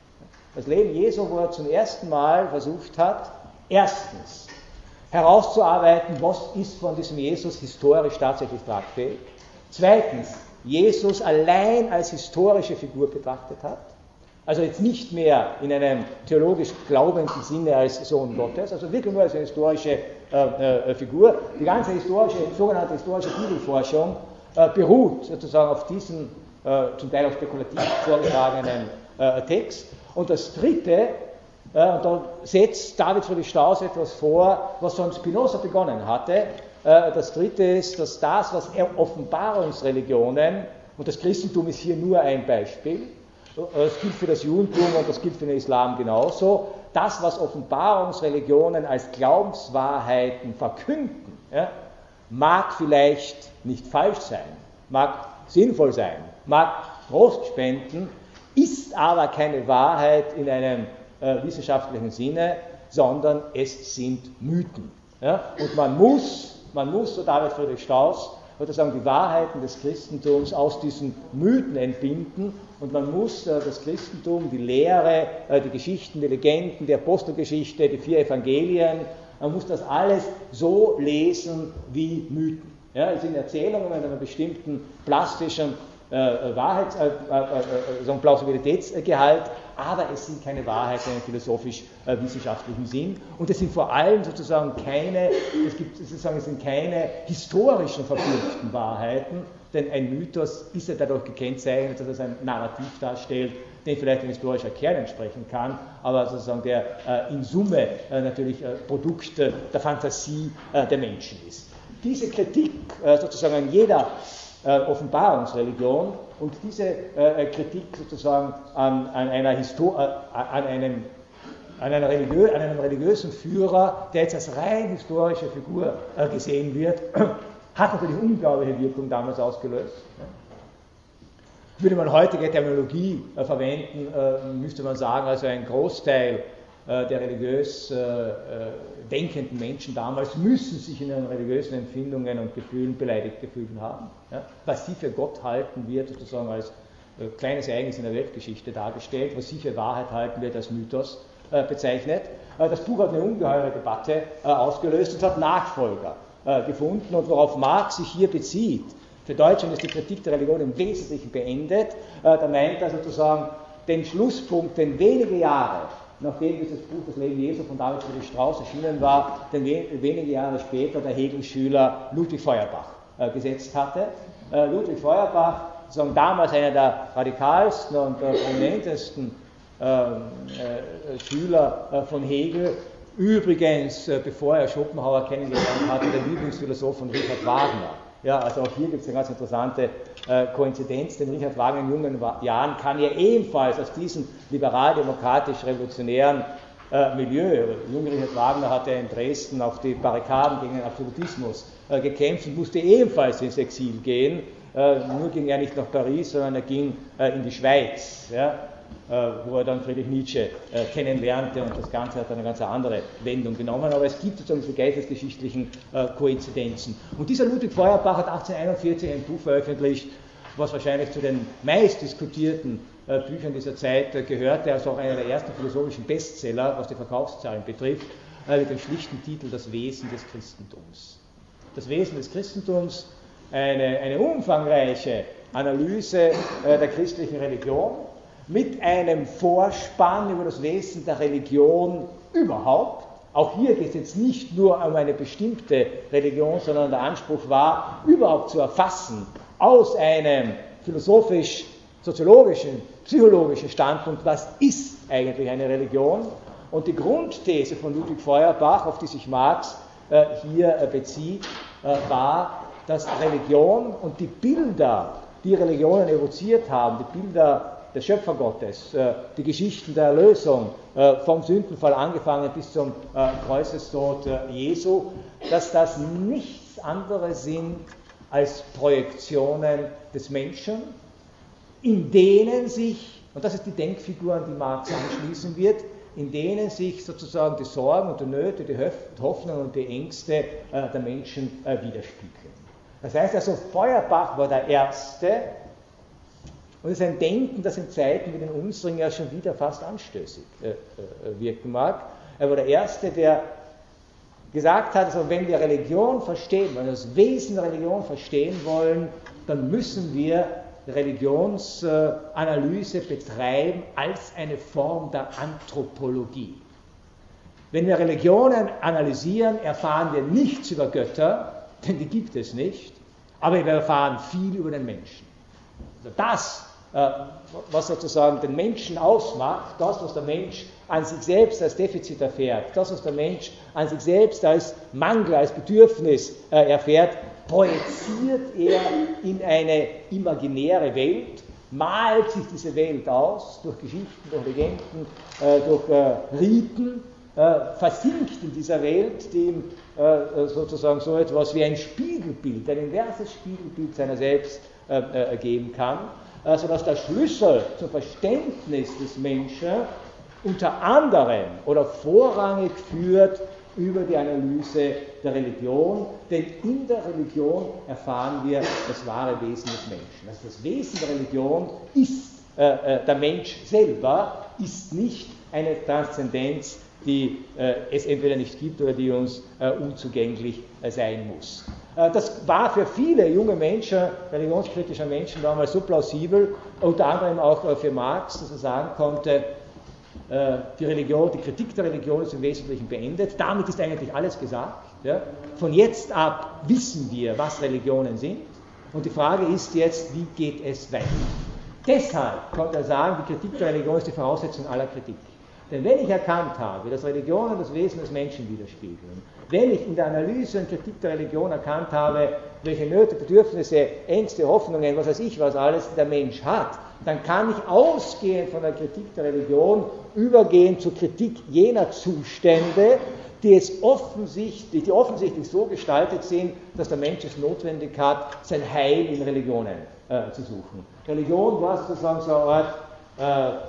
[SPEAKER 1] Das Leben Jesu, wo er zum ersten Mal versucht hat, erstens herauszuarbeiten, was ist von diesem Jesus historisch tatsächlich tragfähig. Zweitens, Jesus allein als historische Figur betrachtet hat. Also jetzt nicht mehr in einem theologisch glaubenden Sinne als Sohn Gottes, also wirklich nur als eine historische Figur. Die ganze sogenannte historische Bibelforschung beruht sozusagen auf diesem zum Teil auch spekulativ vorgetragenen Text. Und das Dritte, und da setzt David Friedrich Strauß etwas vor, was schon Spinoza begonnen hatte. Das Dritte ist, dass das, was Offenbarungsreligionen, und das Christentum ist hier nur ein Beispiel, das gilt für das Judentum und das gilt für den Islam genauso, das, was Offenbarungsreligionen als Glaubenswahrheiten verkünden, ja, mag vielleicht nicht falsch sein, mag sinnvoll sein, mag Trost spenden, ist aber keine Wahrheit in einem wissenschaftlichen Sinne, sondern es sind Mythen. Ja? Und man muss, so David Friedrich Strauß, sozusagen die Wahrheiten des Christentums aus diesen Mythen entbinden und man muss das Christentum, die Lehre, die Geschichten, die Legenden, die Apostelgeschichte, die 4 Evangelien, man muss das alles so lesen wie Mythen. Ja, es sind Erzählungen mit einem bestimmten plastischen Plausibilitätsgehalt, aber es sind keine Wahrheiten im philosophisch-wissenschaftlichen Sinn und es sind vor allem sozusagen es sind keine historischen verknüpften Wahrheiten, denn ein Mythos ist ja dadurch gekennzeichnet, dass es ein Narrativ darstellt, den vielleicht ein historischer Kern entsprechen kann, aber sozusagen der in Summe natürlich Produkt der Fantasie der Menschen ist. Diese Kritik sozusagen an jeder Offenbarungsreligion und diese Kritik sozusagen an einem religiösen Führer, der jetzt als rein historische Figur gesehen wird, hat natürlich unglaubliche Wirkung damals ausgelöst. Würde man heutige Terminologie verwenden, müsste man sagen, also ein Großteil der religiös denkenden Menschen damals müssen sich in ihren religiösen Empfindungen und Gefühlen beleidigt gefühlt haben. Ja? Was sie für Gott halten, wird sozusagen als kleines Ereignis in der Weltgeschichte dargestellt, was sie für Wahrheit halten, wird als Mythos bezeichnet. Das Buch hat eine ungeheure Debatte ausgelöst und hat Nachfolger gefunden und worauf Marx sich hier bezieht. Für Deutschland ist die Kritik der Religion im Wesentlichen beendet. Da meint er sozusagen den Schlusspunkt, den wenige Jahre nachdem dieses Buch Das Leben Jesu von David Friedrich Strauß erschienen war, denn wenige Jahre später der Hegel-Schüler Ludwig Feuerbach gesetzt hatte. Ludwig Feuerbach, sozusagen damals einer der radikalsten und prominentesten Schüler von Hegel, übrigens, bevor er Schopenhauer kennengelernt hatte, der Lieblingsphilosoph von Richard Wagner. Ja, also auch hier gibt es eine ganz interessante Koinzidenz, denn Richard Wagner in jungen Jahren kann ja ebenfalls aus diesem liberal-demokratisch-revolutionären Milieu, junge Richard Wagner hatte in Dresden auf die Barrikaden gegen den Absolutismus gekämpft und musste ebenfalls ins Exil gehen, nur ging er nicht nach Paris, sondern er ging in die Schweiz, ja, wo er dann Friedrich Nietzsche kennenlernte und das Ganze hat eine ganz andere Wendung genommen, aber es gibt sozusagen diese geistesgeschichtlichen Koinzidenzen. Und dieser Ludwig Feuerbach hat 1841 ein Buch veröffentlicht, was wahrscheinlich zu den meist diskutierten Büchern dieser Zeit gehörte, also auch einer der ersten philosophischen Bestseller, was die Verkaufszahlen betrifft, mit dem schlichten Titel Das Wesen des Christentums. Das Wesen des Christentums, eine umfangreiche Analyse der christlichen Religion, mit einem Vorspann über das Wesen der Religion überhaupt. Auch hier geht es jetzt nicht nur um eine bestimmte Religion, sondern der Anspruch war, überhaupt zu erfassen, aus einem philosophisch-soziologischen, psychologischen Standpunkt, was ist eigentlich eine Religion? Und die Grundthese von Ludwig Feuerbach, auf die sich Marx hier bezieht, war, dass Religion und die Bilder, die Religionen evoziert haben, die Bilder des Schöpfergottes, die Geschichten der Erlösung, vom Sündenfall angefangen bis zum Kreuzestod Jesu, dass das nichts anderes sind als Projektionen des Menschen, in denen sich, und das ist die Denkfigur, an die Marx anschließen wird, in denen sich sozusagen die Sorgen und die Nöte, die Hoffnungen und die Ängste der Menschen widerspiegeln. Das heißt also, Feuerbach war der Erste, Und es ist ein Denken, das in Zeiten wie den unsrigen ja schon wieder fast anstößig wirken mag. Er war der Erste, der gesagt hat, also wenn wir Religion verstehen, wenn wir das Wesen der Religion verstehen wollen, dann müssen wir Religionsanalyse betreiben als eine Form der Anthropologie. Wenn wir Religionen analysieren, erfahren wir nichts über Götter, denn die gibt es nicht, aber wir erfahren viel über den Menschen. Also das, was sozusagen den Menschen ausmacht, das, was der Mensch an sich selbst als Defizit erfährt, das, was der Mensch an sich selbst als Mangel, als Bedürfnis erfährt, projiziert er in eine imaginäre Welt, malt sich diese Welt aus, durch Geschichten, durch Legenden, durch Riten, versinkt in dieser Welt, die ihm sozusagen so etwas wie ein Spiegelbild, ein inverses Spiegelbild seiner selbst geben kann, sodass der Schlüssel zum Verständnis des Menschen unter anderem oder vorrangig führt über die Analyse der Religion, denn in der Religion erfahren wir das wahre Wesen des Menschen. Also das Wesen der Religion ist der Mensch selber, ist nicht eine Transzendenz, die es entweder nicht gibt oder die uns unzugänglich sein muss. Das war für viele junge Menschen, religionskritische Menschen damals so plausibel, unter anderem auch für Marx, dass er sagen konnte, die Kritik der Religion ist im Wesentlichen beendet. Damit ist eigentlich alles gesagt. Ja. Von jetzt ab wissen wir, was Religionen sind. Und die Frage ist jetzt, wie geht es weiter? Deshalb konnte er sagen, die Kritik der Religion ist die Voraussetzung aller Kritik. Denn wenn ich erkannt habe, dass Religionen das Wesen des Menschen widerspiegeln, wenn ich in der Analyse und Kritik der Religion erkannt habe, welche Nöte, Bedürfnisse, Ängste, Hoffnungen, was weiß ich, was alles der Mensch hat, dann kann ich ausgehend von der Kritik der Religion übergehen zur Kritik jener Zustände, die offensichtlich so gestaltet sind, dass der Mensch es notwendig hat, sein Heil in Religionen zu suchen. Religion war sozusagen so eine Art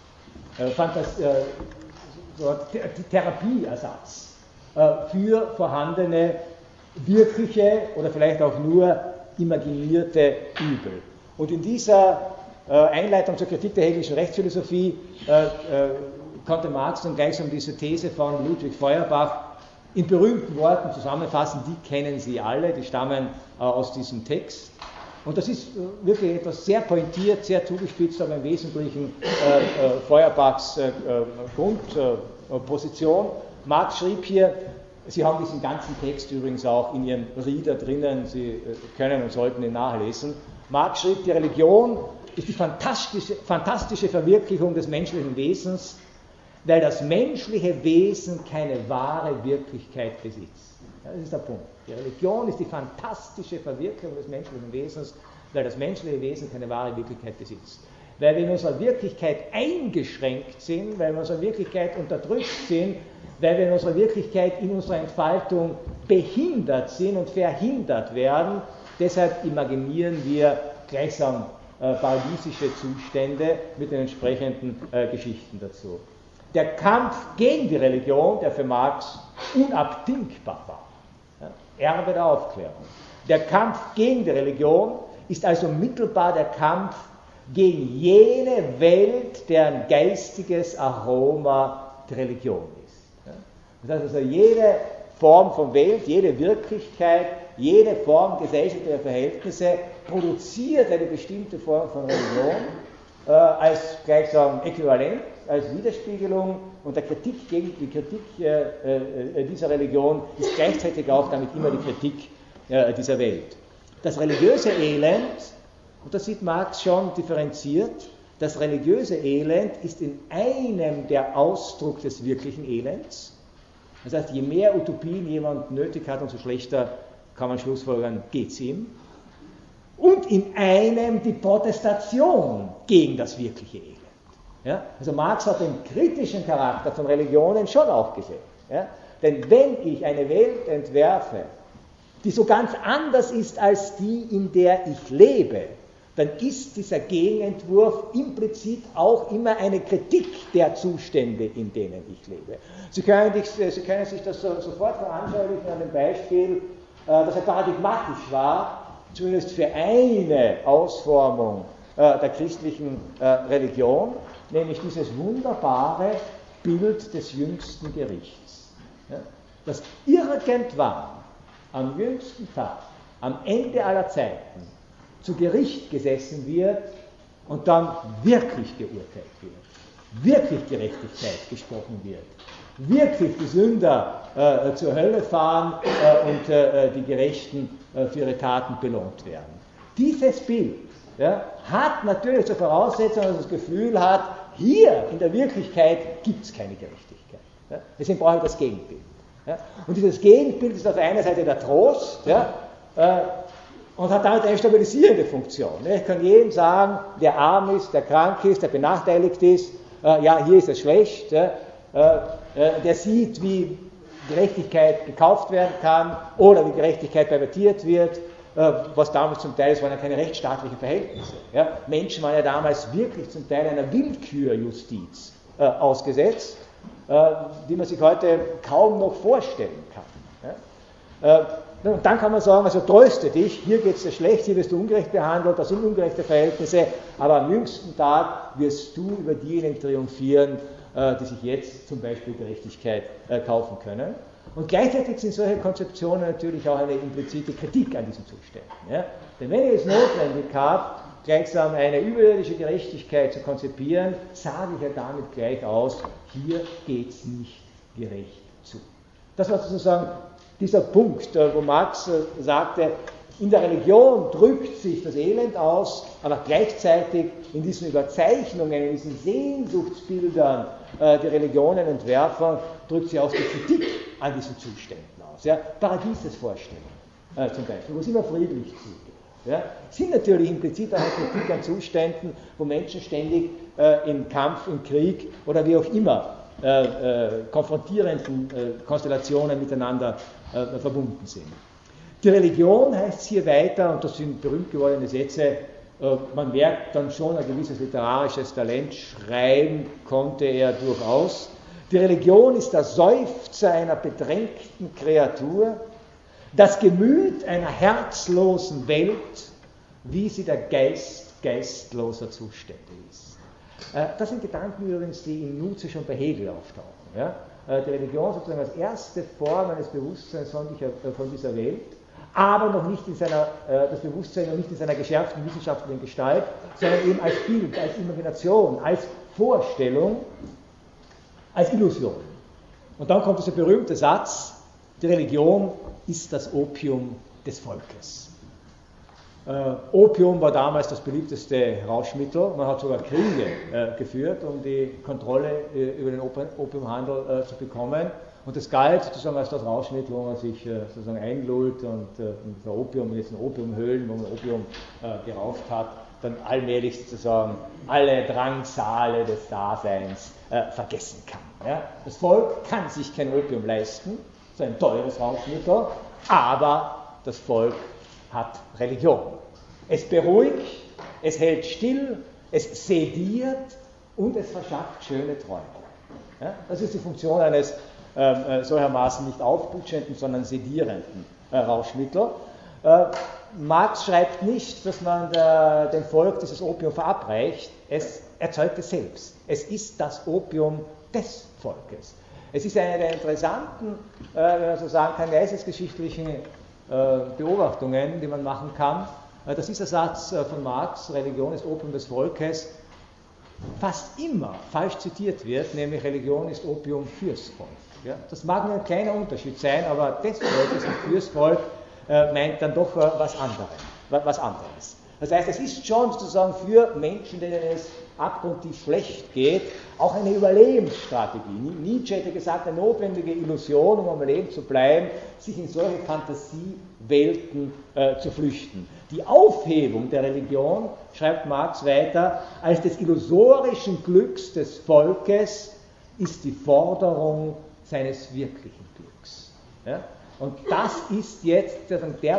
[SPEAKER 1] Therapieersatz für vorhandene, wirkliche oder vielleicht auch nur imaginierte Übel. Und in dieser Einleitung zur Kritik der hegelischen Rechtsphilosophie konnte Marx dann gleichsam diese These von Ludwig Feuerbach in berühmten Worten zusammenfassen, die kennen Sie alle, die stammen aus diesem Text. Und das ist wirklich etwas sehr pointiert, sehr zugespitzt, aber im Wesentlichen Feuerbachs Grundposition. Marx schrieb hier, Sie haben diesen ganzen Text übrigens auch in Ihrem Reader drinnen, Sie können und sollten ihn nachlesen. Marx schrieb, die Religion ist die fantastische Verwirklichung des menschlichen Wesens, weil das menschliche Wesen keine wahre Wirklichkeit besitzt. Ja, das ist der Punkt. Die Religion ist die fantastische Verwirklichung des menschlichen Wesens, weil das menschliche Wesen keine wahre Wirklichkeit besitzt. Weil wir in unserer Wirklichkeit eingeschränkt sind, weil wir in unserer Wirklichkeit unterdrückt sind, weil wir in unserer Wirklichkeit in unserer Entfaltung behindert sind und verhindert werden. Deshalb imaginieren wir gleichsam paradiesische Zustände mit den entsprechenden Geschichten dazu. Der Kampf gegen die Religion, der für Marx unabdingbar war, ja, Erbe der Aufklärung. Der Kampf gegen die Religion ist also mittelbar der Kampf gegen jene Welt, deren geistiges Aroma die Religion ist. Ja. Das heißt also, jede Form von Welt, jede Wirklichkeit, jede Form gesellschaftlicher Verhältnisse produziert eine bestimmte Form von Religion als gleichsam Äquivalent, als Widerspiegelung, und die Kritik dieser Religion ist gleichzeitig auch damit immer die Kritik dieser Welt. Das religiöse Elend, und das sieht Marx schon differenziert, das religiöse Elend ist in einem der Ausdruck des wirklichen Elends. Das heißt, je mehr Utopien jemand nötig hat, umso schlechter, kann man schlussfolgern, geht es ihm. Und in einem die Protestation gegen das wirkliche Elend. Ja? Also Marx hat den kritischen Charakter von Religionen schon auch gesehen. Ja? Denn wenn ich eine Welt entwerfe, die so ganz anders ist als die, in der ich lebe, dann ist dieser Gegenentwurf implizit auch immer eine Kritik der Zustände, in denen ich lebe. Sie können sich das sofort veranschaulichen an dem Beispiel, dass er paradigmatisch war, zumindest für eine Ausformung der christlichen Religion, nämlich dieses wunderbare Bild des jüngsten Gerichts. Ja? Dass irgendwann am jüngsten Tag, am Ende aller Zeiten, zu Gericht gesessen wird und dann wirklich geurteilt wird, wirklich Gerechtigkeit gesprochen wird, wirklich die Sünder zur Hölle fahren und die Gerechten für ihre Taten belohnt werden. Dieses Bild hat natürlich zur Voraussetzung, dass man das Gefühl hat, hier in der Wirklichkeit gibt es keine Gerechtigkeit. Deswegen brauche ich das Gegenbild. Und dieses Gegenbild ist auf einer Seite der Trost und hat damit eine stabilisierende Funktion. Ich kann jedem sagen, der arm ist, der krank ist, der benachteiligt ist, ja, hier ist es schlecht, der sieht, wie Gerechtigkeit gekauft werden kann oder wie Gerechtigkeit pervertiert wird, was damals zum Teil, es waren ja keine rechtsstaatlichen Verhältnisse. Ja? Menschen waren ja damals wirklich zum Teil einer Willkürjustiz ausgesetzt, die man sich heute kaum noch vorstellen kann. Ja? Und dann kann man sagen, also tröste dich, hier geht es dir schlecht, hier wirst du ungerecht behandelt, das sind ungerechte Verhältnisse, aber am jüngsten Tag wirst du über diejenigen triumphieren, die sich jetzt zum Beispiel Gerechtigkeit kaufen können. Und gleichzeitig sind solche Konzeptionen natürlich auch eine implizite Kritik an diesen Zuständen. Ja? Denn wenn ich es notwendig habe, gleichsam eine überirdische Gerechtigkeit zu konzipieren, sage ich ja damit gleich aus, hier geht es nicht gerecht zu. Das war sozusagen dieser Punkt, wo Marx sagte, in der Religion drückt sich das Elend aus, aber gleichzeitig in diesen Überzeichnungen, in diesen Sehnsuchtsbildern, die Religionen entwerfen, drückt sich aus die Kritik an diesen Zuständen aus. Ja? Paradiesesvorstellungen zum Beispiel, wo es immer friedlich zugeht. Ja? Sind natürlich implizit auch eine Kritik an Zuständen, wo Menschen ständig im Kampf, im Krieg oder wie auch immer konfrontierenden Konstellationen miteinander verbunden sind. Die Religion heißt es hier weiter, und das sind berühmt gewordene Sätze, man merkt dann schon ein gewisses literarisches Talent, schreiben konnte er durchaus. Die Religion ist der Seufzer einer bedrängten Kreatur, das Gemüt einer herzlosen Welt, wie sie der Geist geistloser Zustände ist. Das sind Gedanken übrigens, die in Nietzsche schon bei Hegel auftauchen. Ja? Die Religion sozusagen als erste Form eines Bewusstseins von dieser Welt, aber noch nicht in das Bewusstsein noch nicht in seiner geschärften wissenschaftlichen Gestalt, sondern eben als Bild, als Imagination, als Vorstellung, als Illusion. Und dann kommt dieser berühmte Satz, die Religion ist das Opium des Volkes. Opium war damals das beliebteste Rauschmittel. Man hat sogar Kriege geführt, um die Kontrolle über den Opiumhandel zu bekommen. Und das galt sozusagen als das Rauschmittel, wo man sich sozusagen einlullt und für Opium, jetzt in Opiumhöhlen, wo man Opium geraucht hat, dann allmählich sozusagen alle Drangsale des Daseins vergessen kann. Ja? Das Volk kann sich kein Opium leisten, das ist ein teures Rauschmittel, aber das Volk hat Religion. Es beruhigt, es hält still, es sediert und es verschafft schöne Träume. Ja? Das ist die Funktion eines solchermaßen nicht aufputschenden, sondern sedierenden Rauschmittel. Marx schreibt nicht, dass man dem Volk dieses Opium verabreicht, es erzeugt es selbst. Es ist das Opium des Volkes. Es ist eine der interessanten, wenn man so sagen kann, geistesgeschichtlichen Beobachtungen, die man machen kann, dass dieser Satz von Marx, Religion ist Opium des Volkes, fast immer falsch zitiert wird, nämlich Religion ist Opium fürs Volk. Ja? Das mag nur ein kleiner Unterschied sein, aber des Volkes und fürs Volk meint dann doch was anderes. Das heißt, es ist schon sozusagen für Menschen, denen es abgrundtief schlecht geht, auch eine Überlebensstrategie. Nietzsche hätte gesagt, eine notwendige Illusion, um am Leben zu bleiben, sich in solche Fantasiewelten zu flüchten. Die Aufhebung der Religion, schreibt Marx weiter, als des illusorischen Glücks des Volkes ist die Forderung seines wirklichen Glücks. Ja? Und das ist jetzt der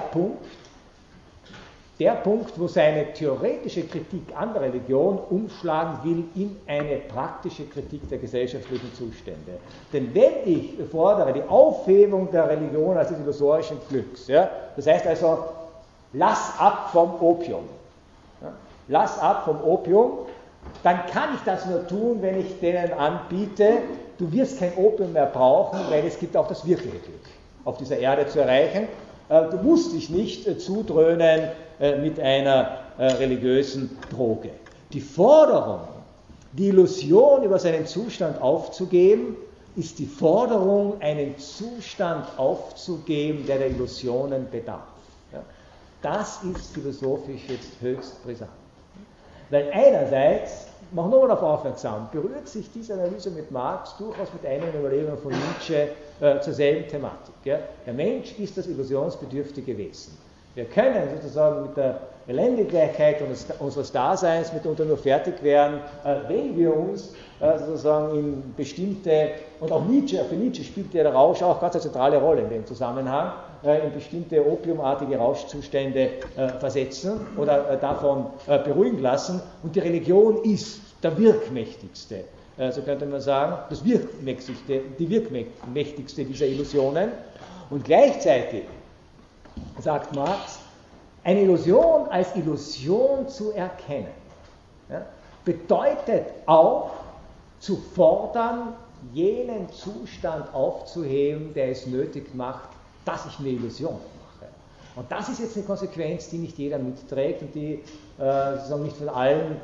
[SPEAKER 1] Punkt, wo seine theoretische Kritik an der Religion umschlagen will in eine praktische Kritik der gesellschaftlichen Zustände. Denn wenn ich fordere die Aufhebung der Religion als des illusorischen Glücks, ja, das heißt also, lass ab vom Opium, ja, lass ab vom Opium, dann kann ich das nur tun, wenn ich denen anbiete, du wirst kein Opium mehr brauchen, weil es gibt auch das wirkliche Glück auf dieser Erde zu erreichen. Du musst dich nicht zudröhnen mit einer religiösen Droge. Die Forderung, die Illusion über seinen Zustand aufzugeben, ist die Forderung, einen Zustand aufzugeben, der Illusionen bedarf. Ja? Das ist philosophisch jetzt höchst brisant. Weil einerseits, ich mache nochmal darauf aufmerksam, berührt sich diese Analyse mit Marx durchaus mit einigen Überlegungen von Nietzsche zur selben Thematik. Ja? Der Mensch ist das illusionsbedürftige Wesen. Wir können sozusagen mit der Elendigkeit unseres Daseins mitunter nur fertig werden, wenn wir uns sozusagen in bestimmte, und auch für Nietzsche spielt der Rausch auch ganz eine zentrale Rolle in dem Zusammenhang, in bestimmte opiumartige Rauschzustände versetzen oder davon beruhigen lassen. Und die Religion ist der wirkmächtigste, so könnte man sagen, die wirkmächtigste dieser Illusionen. Und gleichzeitig sagt Marx, eine Illusion als Illusion zu erkennen, ja, bedeutet auch zu fordern, jenen Zustand aufzuheben, der es nötig macht, dass ich eine Illusion mache. Und das ist jetzt eine Konsequenz, die nicht jeder mitträgt und die nicht von allen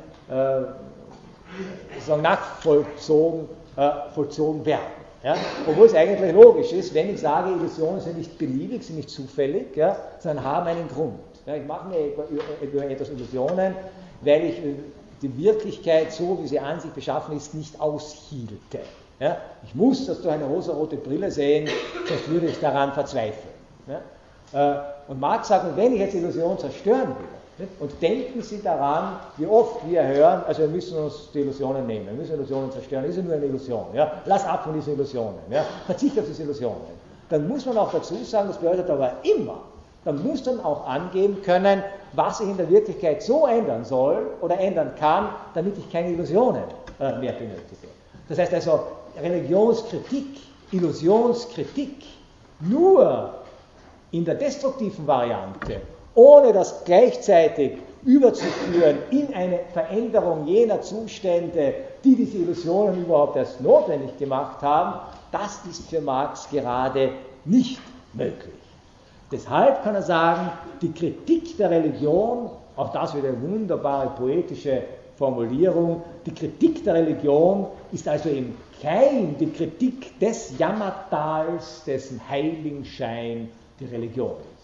[SPEAKER 1] nachvollzogen werden. Ja? Obwohl es eigentlich logisch ist, wenn ich sage, Illusionen sind nicht beliebig, sind nicht zufällig, ja, sondern haben einen Grund. Ja, ich mache mir über etwas Illusionen, weil ich die Wirklichkeit, so wie sie an sich beschaffen ist, nicht aushielte. Ja? Ich muss das durch eine rosarote Brille sehen, sonst würde ich daran verzweifeln. Ja? Und Marx sagt, wenn ich jetzt Illusion zerstören will, und denken Sie daran, wie oft wir hören, also wir müssen uns die Illusionen nehmen, wir müssen Illusionen zerstören, das ist nur eine Illusion, ja? Lass ab von diesen Illusionen, ja? Verzicht auf diese Illusionen. Dann muss man auch dazu sagen, das bedeutet aber immer, dann muss man auch angeben können, was ich in der Wirklichkeit so ändern soll oder ändern kann, damit ich keine Illusionen mehr benötige. Das heißt also, Religionskritik, Illusionskritik nur in der destruktiven Variante, ohne das gleichzeitig überzuführen in eine Veränderung jener Zustände, die diese Illusionen überhaupt erst notwendig gemacht haben, das ist für Marx gerade nicht möglich. Deshalb kann er sagen, die Kritik der Religion, auch das wieder eine wunderbare poetische Formulierung, die Kritik der Religion ist also im Keim die Kritik des Jammertals, dessen Heiligenschein die Religion ist.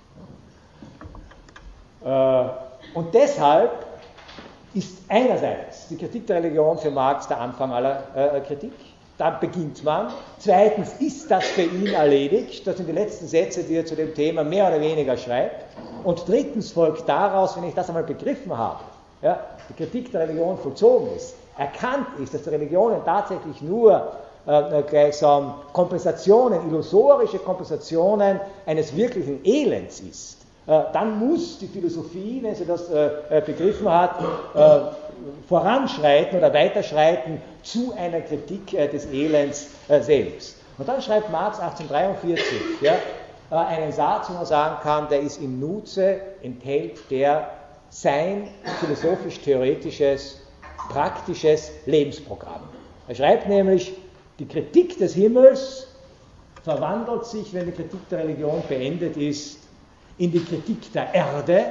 [SPEAKER 1] Und deshalb ist einerseits die Kritik der Religion für Marx der Anfang aller Kritik. Da beginnt man. Zweitens ist das für ihn erledigt. Das sind die letzten Sätze, die er zu dem Thema mehr oder weniger schreibt. Und drittens folgt daraus, wenn ich das einmal begriffen habe, ja, die Kritik der Religion vollzogen ist, erkannt ist, dass die Religionen tatsächlich nur gleichsam Kompensationen, illusorische Kompensationen eines wirklichen Elends ist, dann muss die Philosophie, wenn sie das begriffen hat, voranschreiten oder weiterschreiten zu einer Kritik des Elends selbst. Und dann schreibt Marx 1843 ja, einen Satz, wo man sagen kann, der ist in Nutze, enthält der sein philosophisch-theoretisches, praktisches Lebensprogramm. Er schreibt nämlich, die Kritik des Himmels verwandelt sich, wenn die Kritik der Religion beendet ist, in die Kritik der Erde.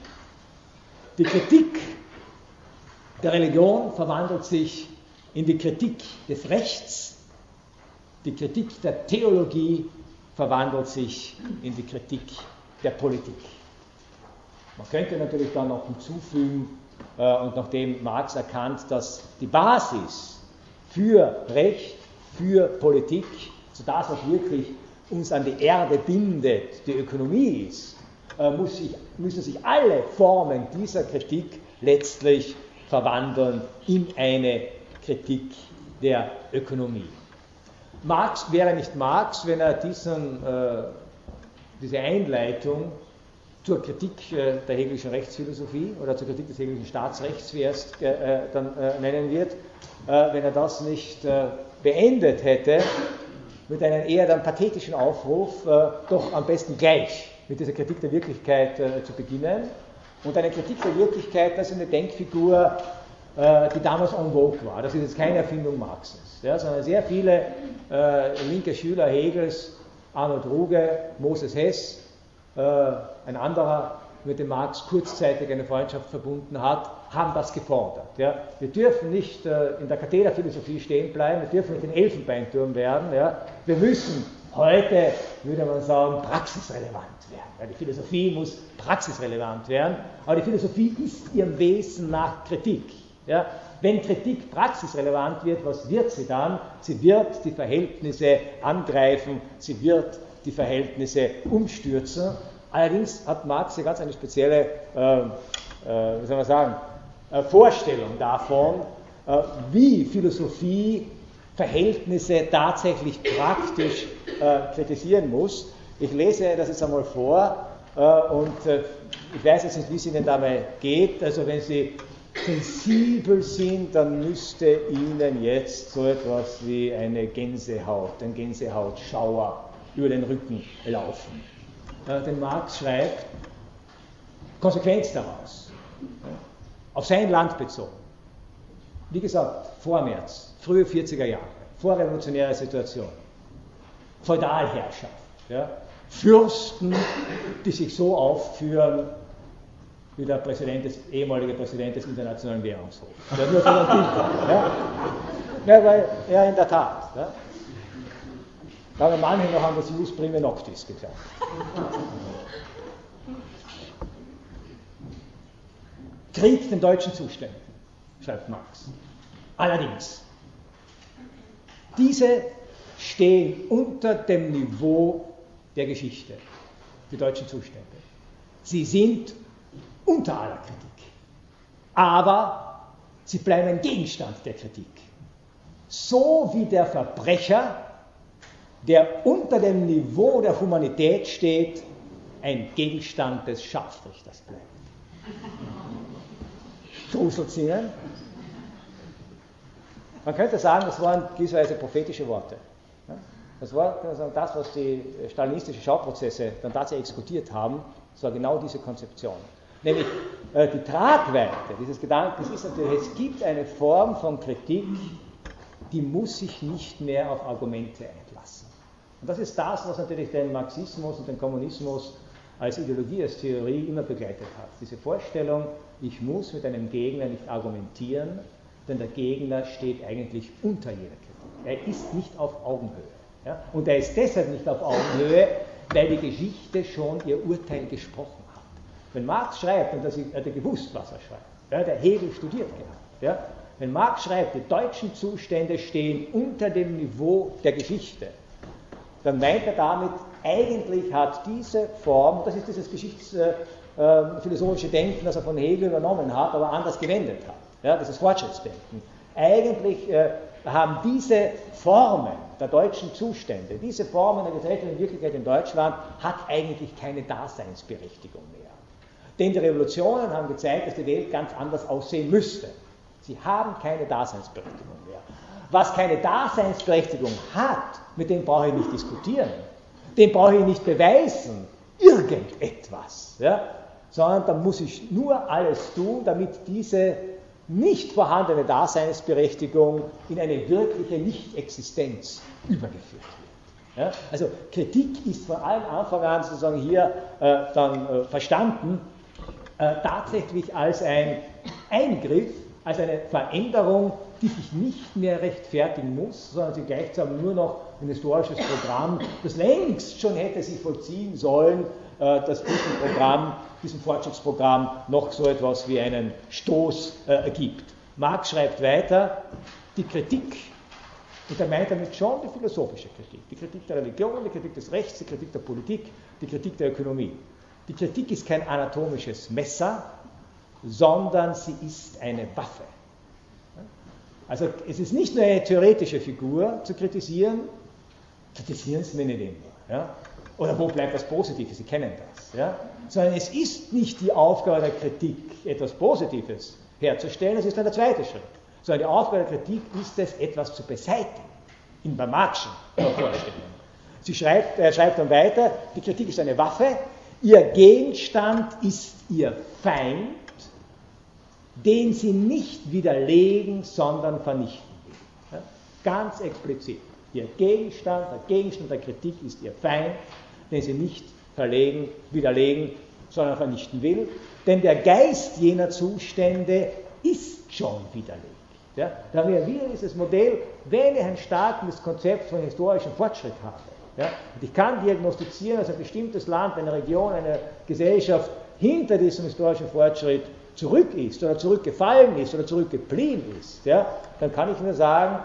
[SPEAKER 1] Die Kritik der Religion verwandelt sich in die Kritik des Rechts. Die Kritik der Theologie verwandelt sich in die Kritik der Politik. Man könnte natürlich dann noch hinzufügen, und nachdem Marx erkannt, dass die Basis für Recht, für Politik, so das, was wirklich uns an die Erde bindet, die Ökonomie ist, müssen sich alle Formen dieser Kritik letztlich verwandeln in eine Kritik der Ökonomie. Marx wäre nicht Marx, wenn er diese Einleitung zur Kritik der hegelischen Rechtsphilosophie oder zur Kritik des hegelischen Staatsrechts, wie er es dann nennen wird, wenn er das nicht beendet hätte mit einem eher dann pathetischen Aufruf, doch am besten gleich mit dieser Kritik der Wirklichkeit zu beginnen. Und eine Kritik der Wirklichkeit, das ist eine Denkfigur, die damals en vogue war. Das ist jetzt keine Erfindung Marxes, ja, sondern sehr viele linke Schüler Hegels, Arnold Ruge, Moses Hess, ein anderer, mit dem Marx kurzzeitig eine Freundschaft verbunden hat, haben das gefordert. Ja. Wir dürfen nicht in der Kathederphilosophie stehen bleiben, wir dürfen nicht den Elfenbeinturm werden. Ja. Wir müssen heute, würde man sagen, praxisrelevant werden. Ja, die Philosophie muss praxisrelevant werden, aber die Philosophie ist ihrem Wesen nach Kritik. Ja. Wenn Kritik praxisrelevant wird, was wird sie dann? Sie wird die Verhältnisse angreifen, sie wird die Verhältnisse umstürzen. Allerdings hat Marx hier ganz eine spezielle, wie soll man sagen, Vorstellung davon, wie Philosophie Verhältnisse tatsächlich praktisch kritisieren muss. Ich lese das jetzt einmal vor und ich weiß jetzt nicht, wie es Ihnen dabei geht. Also wenn Sie sensibel sind, dann müsste Ihnen jetzt so etwas wie eine Gänsehaut, ein Gänsehautschauer über den Rücken laufen. Denn Marx schreibt, Konsequenz daraus, auf sein Land bezogen. Wie gesagt, vor März, frühe 40er Jahre, vorrevolutionäre Situation, Feudalherrschaft, ja, Fürsten, die sich so aufführen, wie der ehemalige Präsident des Internationalen Währungshofs. Der nur für ein Bild hat, ja, weil er in der Tat. Ja. Da haben manche noch an das Jus Prime Noctis gesagt. Krieg den deutschen Zuständen, schreibt Marx. Allerdings, diese stehen unter dem Niveau der Geschichte, die deutschen Zustände. Sie sind unter aller Kritik, aber sie bleiben ein Gegenstand der Kritik. So wie der Verbrecher, der unter dem Niveau der Humanität steht, ein Gegenstand des Scharfrichters bleibt. Gruselt es Ihnen? Man könnte sagen, das waren gewisserweise prophetische Worte. Das war das, was die stalinistischen Schauprozesse dann tatsächlich exekutiert haben, das war genau diese Konzeption. Nämlich die Tragweite dieses Gedankens ist natürlich, es gibt eine Form von Kritik, die muss sich nicht mehr auf Argumente einlassen. Und das ist das, was natürlich den Marxismus und den Kommunismus als Ideologie, als Theorie immer begleitet hat. Diese Vorstellung, ich muss mit einem Gegner nicht argumentieren, denn der Gegner steht eigentlich unter jeder Kritik. Er ist nicht auf Augenhöhe. Ja? Und er ist deshalb nicht auf Augenhöhe, weil die Geschichte schon ihr Urteil gesprochen hat. Wenn Marx schreibt, und er hat gewusst, was er schreibt, ja, der Hegel studiert gehabt, ja, wenn Marx schreibt, die deutschen Zustände stehen unter dem Niveau der Geschichte, dann meint er damit, eigentlich hat diese Form, das ist dieses geschichtsphilosophische Denken, das er von Hegel übernommen hat, aber anders gewendet hat, ja, dieses Fortschrittsdenken. Eigentlich haben diese Formen der deutschen Zustände, diese Formen der getretenen Wirklichkeit in Deutschland, hat eigentlich keine Daseinsberechtigung mehr. Denn die Revolutionen haben gezeigt, dass die Welt ganz anders aussehen müsste. Sie haben keine Daseinsberechtigung mehr. Was keine Daseinsberechtigung hat, mit dem brauche ich nicht diskutieren. Dem brauche ich nicht beweisen, irgendetwas. Ja? Sondern da muss ich nur alles tun, damit diese nicht vorhandene Daseinsberechtigung in eine wirkliche Nichtexistenz übergeführt wird. Ja? Also Kritik ist von allen Anfang an sozusagen hier dann verstanden, tatsächlich als ein Eingriff, als eine Veränderung, die sich nicht mehr rechtfertigen muss, sondern sie gleichsam nur noch ein historisches Programm, das längst schon hätte sich vollziehen sollen, das diesem Fortschrittsprogramm noch so etwas wie einen Stoß gibt. Marx schreibt weiter, die Kritik, und er meint damit schon die philosophische Kritik, die Kritik der Religion, die Kritik des Rechts, die Kritik der Politik, die Kritik der Ökonomie. Die Kritik ist kein anatomisches Messer, sondern sie ist eine Waffe. Also es ist nicht nur eine theoretische Figur zu kritisieren Sie mir nicht immer. Ja? Oder wo bleibt das Positive? Sie kennen das. Ja? Sondern es ist nicht die Aufgabe der Kritik, etwas Positives herzustellen, das ist dann der zweite Schritt. Sondern die Aufgabe der Kritik ist es, etwas zu beseitigen, in der Marxischen Vorstellung. Er schreibt dann weiter, die Kritik ist eine Waffe, Ihr Gegenstand ist ihr Feind, den sie nicht widerlegen, sondern vernichten will. Ja? Ganz explizit. Ihr Gegenstand, der Gegenstand der Kritik ist ihr Feind, den sie nicht widerlegen, sondern vernichten will. Denn der Geist jener Zustände ist schon widerlegt. Ja? Da haben wir wieder dieses Modell, wenn ich ein starkes Konzept von historischem Fortschritt habe, ja, und ich kann diagnostizieren, dass ein bestimmtes Land, eine Region, eine Gesellschaft hinter diesem historischen Fortschritt zurück ist oder zurückgefallen ist oder zurückgeblieben ist, ja, dann kann ich nur sagen,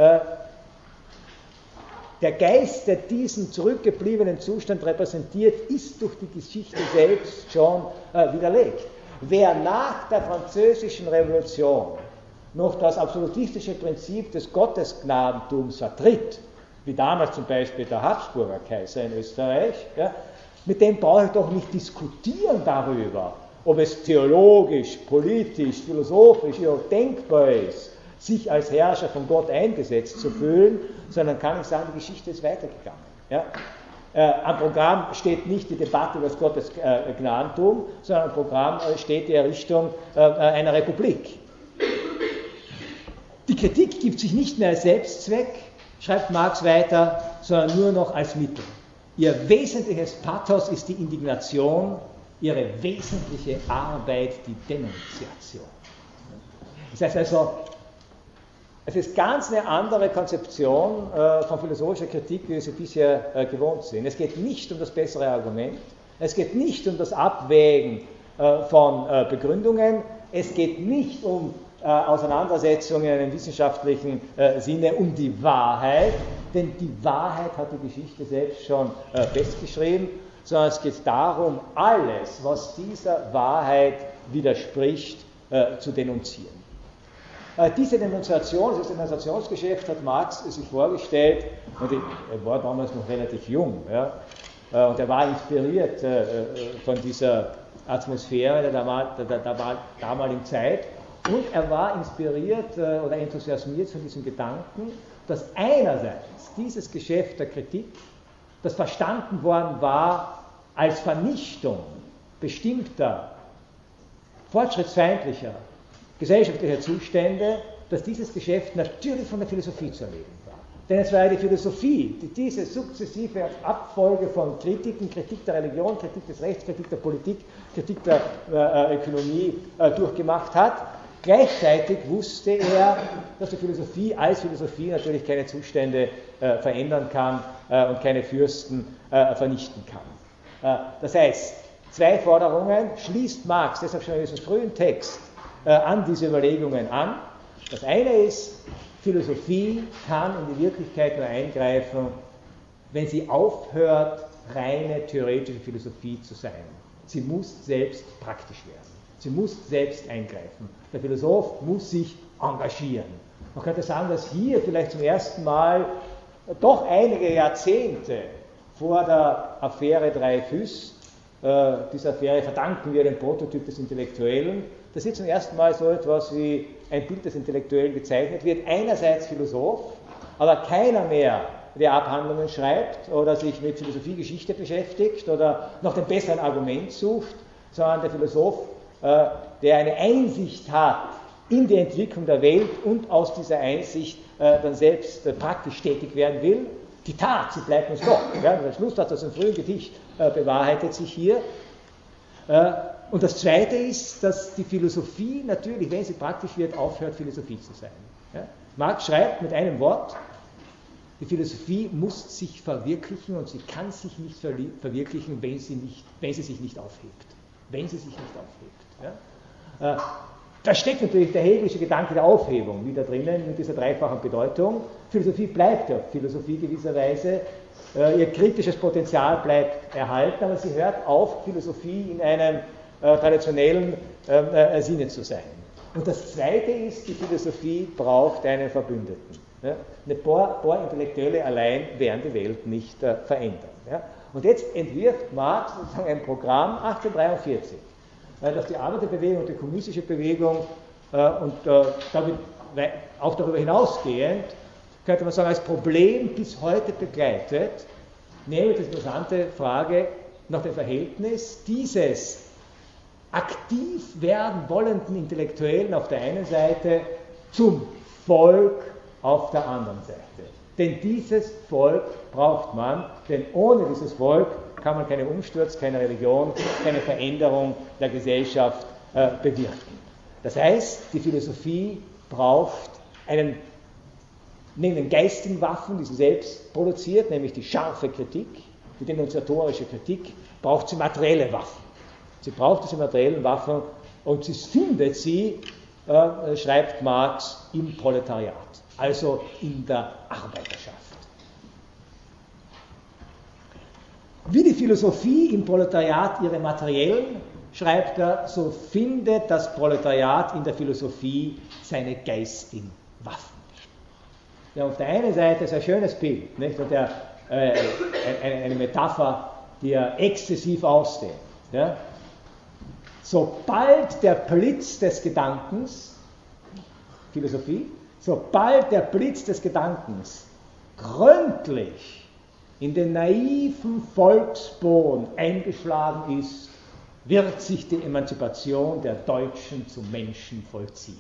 [SPEAKER 1] der Geist, der diesen zurückgebliebenen Zustand repräsentiert, ist durch die Geschichte selbst schon widerlegt. Wer nach der Französischen Revolution noch das absolutistische Prinzip des Gottesgnadentums vertritt, wie damals zum Beispiel der Habsburger Kaiser in Österreich, ja, mit dem brauche ich doch nicht diskutieren darüber, ob es theologisch, politisch, philosophisch überhaupt denkbar ist, sich als Herrscher von Gott eingesetzt zu fühlen, sondern kann ich sagen, die Geschichte ist weitergegangen. Ja. Am Programm steht nicht die Debatte über das Gottesgnadentum, sondern am Programm steht die Errichtung einer Republik. Die Kritik gibt sich nicht mehr als Selbstzweck, schreibt Marx weiter, sondern nur noch als Mittel. Ihr wesentliches Pathos ist die Indignation, ihre wesentliche Arbeit die Denunziation. Das heißt also, es ist ganz eine andere Konzeption von philosophischer Kritik, wie wir sie bisher gewohnt sind. Es geht nicht um das bessere Argument, es geht nicht um das Abwägen von Begründungen, es geht nicht um Auseinandersetzungen in einem wissenschaftlichen Sinne um die Wahrheit, denn die Wahrheit hat die Geschichte selbst schon festgeschrieben, sondern es geht darum, alles, was dieser Wahrheit widerspricht, zu denunzieren. Diese Denunziation, dieses Denunziationsgeschäft hat Marx sich vorgestellt, und er war damals noch relativ jung, ja, und er war inspiriert von dieser Atmosphäre der damaligen Zeit. Und er war inspiriert oder enthusiasmiert von diesem Gedanken, dass einerseits dieses Geschäft der Kritik, das verstanden worden war als Vernichtung bestimmter, fortschrittsfeindlicher, gesellschaftlicher Zustände, dass dieses Geschäft natürlich von der Philosophie zu erleben war. Denn es war ja die Philosophie, die diese sukzessive Abfolge von Kritiken, Kritik der Religion, Kritik des Rechts, Kritik der Politik, Kritik der Ökonomie durchgemacht hat. Gleichzeitig wusste er, dass die Philosophie als Philosophie natürlich keine Zustände verändern kann und keine Fürsten vernichten kann. Das heißt, zwei Forderungen schließt Marx, deshalb schon in diesem frühen Text, an diese Überlegungen an. Das eine ist, Philosophie kann in die Wirklichkeit nur eingreifen, wenn sie aufhört, reine theoretische Philosophie zu sein. Sie muss selbst praktisch werden. Sie muss selbst eingreifen. Der Philosoph muss sich engagieren. Man könnte sagen, dass hier vielleicht zum ersten Mal doch einige Jahrzehnte vor der Affäre Dreyfus, dieser Affäre verdanken wir den Prototyp des Intellektuellen, dass hier zum ersten Mal so etwas wie ein Bild des Intellektuellen gezeichnet wird. Einerseits Philosoph, aber keiner mehr, der Abhandlungen schreibt oder sich mit Philosophiegeschichte beschäftigt oder nach dem besseren Argument sucht, sondern der Philosoph, der eine Einsicht hat in die Entwicklung der Welt und aus dieser Einsicht dann selbst praktisch tätig werden will. Die Tat, sie bleibt uns doch. Ja, der Schlusssatz aus dem frühen Gedicht bewahrheitet sich hier. Und das Zweite ist, dass die Philosophie natürlich, wenn sie praktisch wird, aufhört, Philosophie zu sein. Ja? Marx schreibt mit einem Wort, die Philosophie muss sich verwirklichen und sie kann sich nicht verwirklichen, wenn sie sich nicht aufhebt. Wenn sie sich nicht aufhebt. Ja? Da steckt natürlich der hegelische Gedanke der Aufhebung wieder drinnen, mit dieser dreifachen Bedeutung. Philosophie bleibt ja Philosophie gewisserweise, ihr kritisches Potenzial bleibt erhalten, aber sie hört auf, Philosophie in einem traditionellen Sinne zu sein. Und das Zweite ist, die Philosophie braucht einen Verbündeten. Ja? Eine paar Intellektuelle allein werden die Welt nicht verändern. Ja? Und jetzt entwirft Marx sozusagen ein Programm 1843, das die Arbeiterbewegung und die kommunistische Bewegung und damit, auch darüber hinausgehend, könnte man sagen, als Problem bis heute begleitet, nämlich die interessante Frage, nach dem Verhältnis dieses aktiv werden wollenden Intellektuellen auf der einen Seite zum Volk auf der anderen Seite. Denn dieses Volk braucht man, denn ohne dieses Volk kann man keinen Umsturz, keine Religion, keine Veränderung der Gesellschaft bewirken. Das heißt, die Philosophie braucht neben den geistigen Waffen, die sie selbst produziert, nämlich die scharfe Kritik, die denunziatorische Kritik, braucht sie materielle Waffen. Sie braucht diese materiellen Waffen und sie findet sie, schreibt Marx, im Proletariat, also in der Arbeiterschaft. Wie die Philosophie im Proletariat ihre materiellen, schreibt er, so findet das Proletariat in der Philosophie seine geistigen Waffen. Ja, auf der einen Seite ist ein schönes Bild, nicht? Und eine Metapher, die er exzessiv ausdehnt. Ja? Sobald der Blitz des Gedankens, Philosophie, sobald der Blitz des Gedankens gründlich in den naiven Volksboden eingeschlagen ist, wird sich die Emanzipation der Deutschen zum Menschen vollziehen.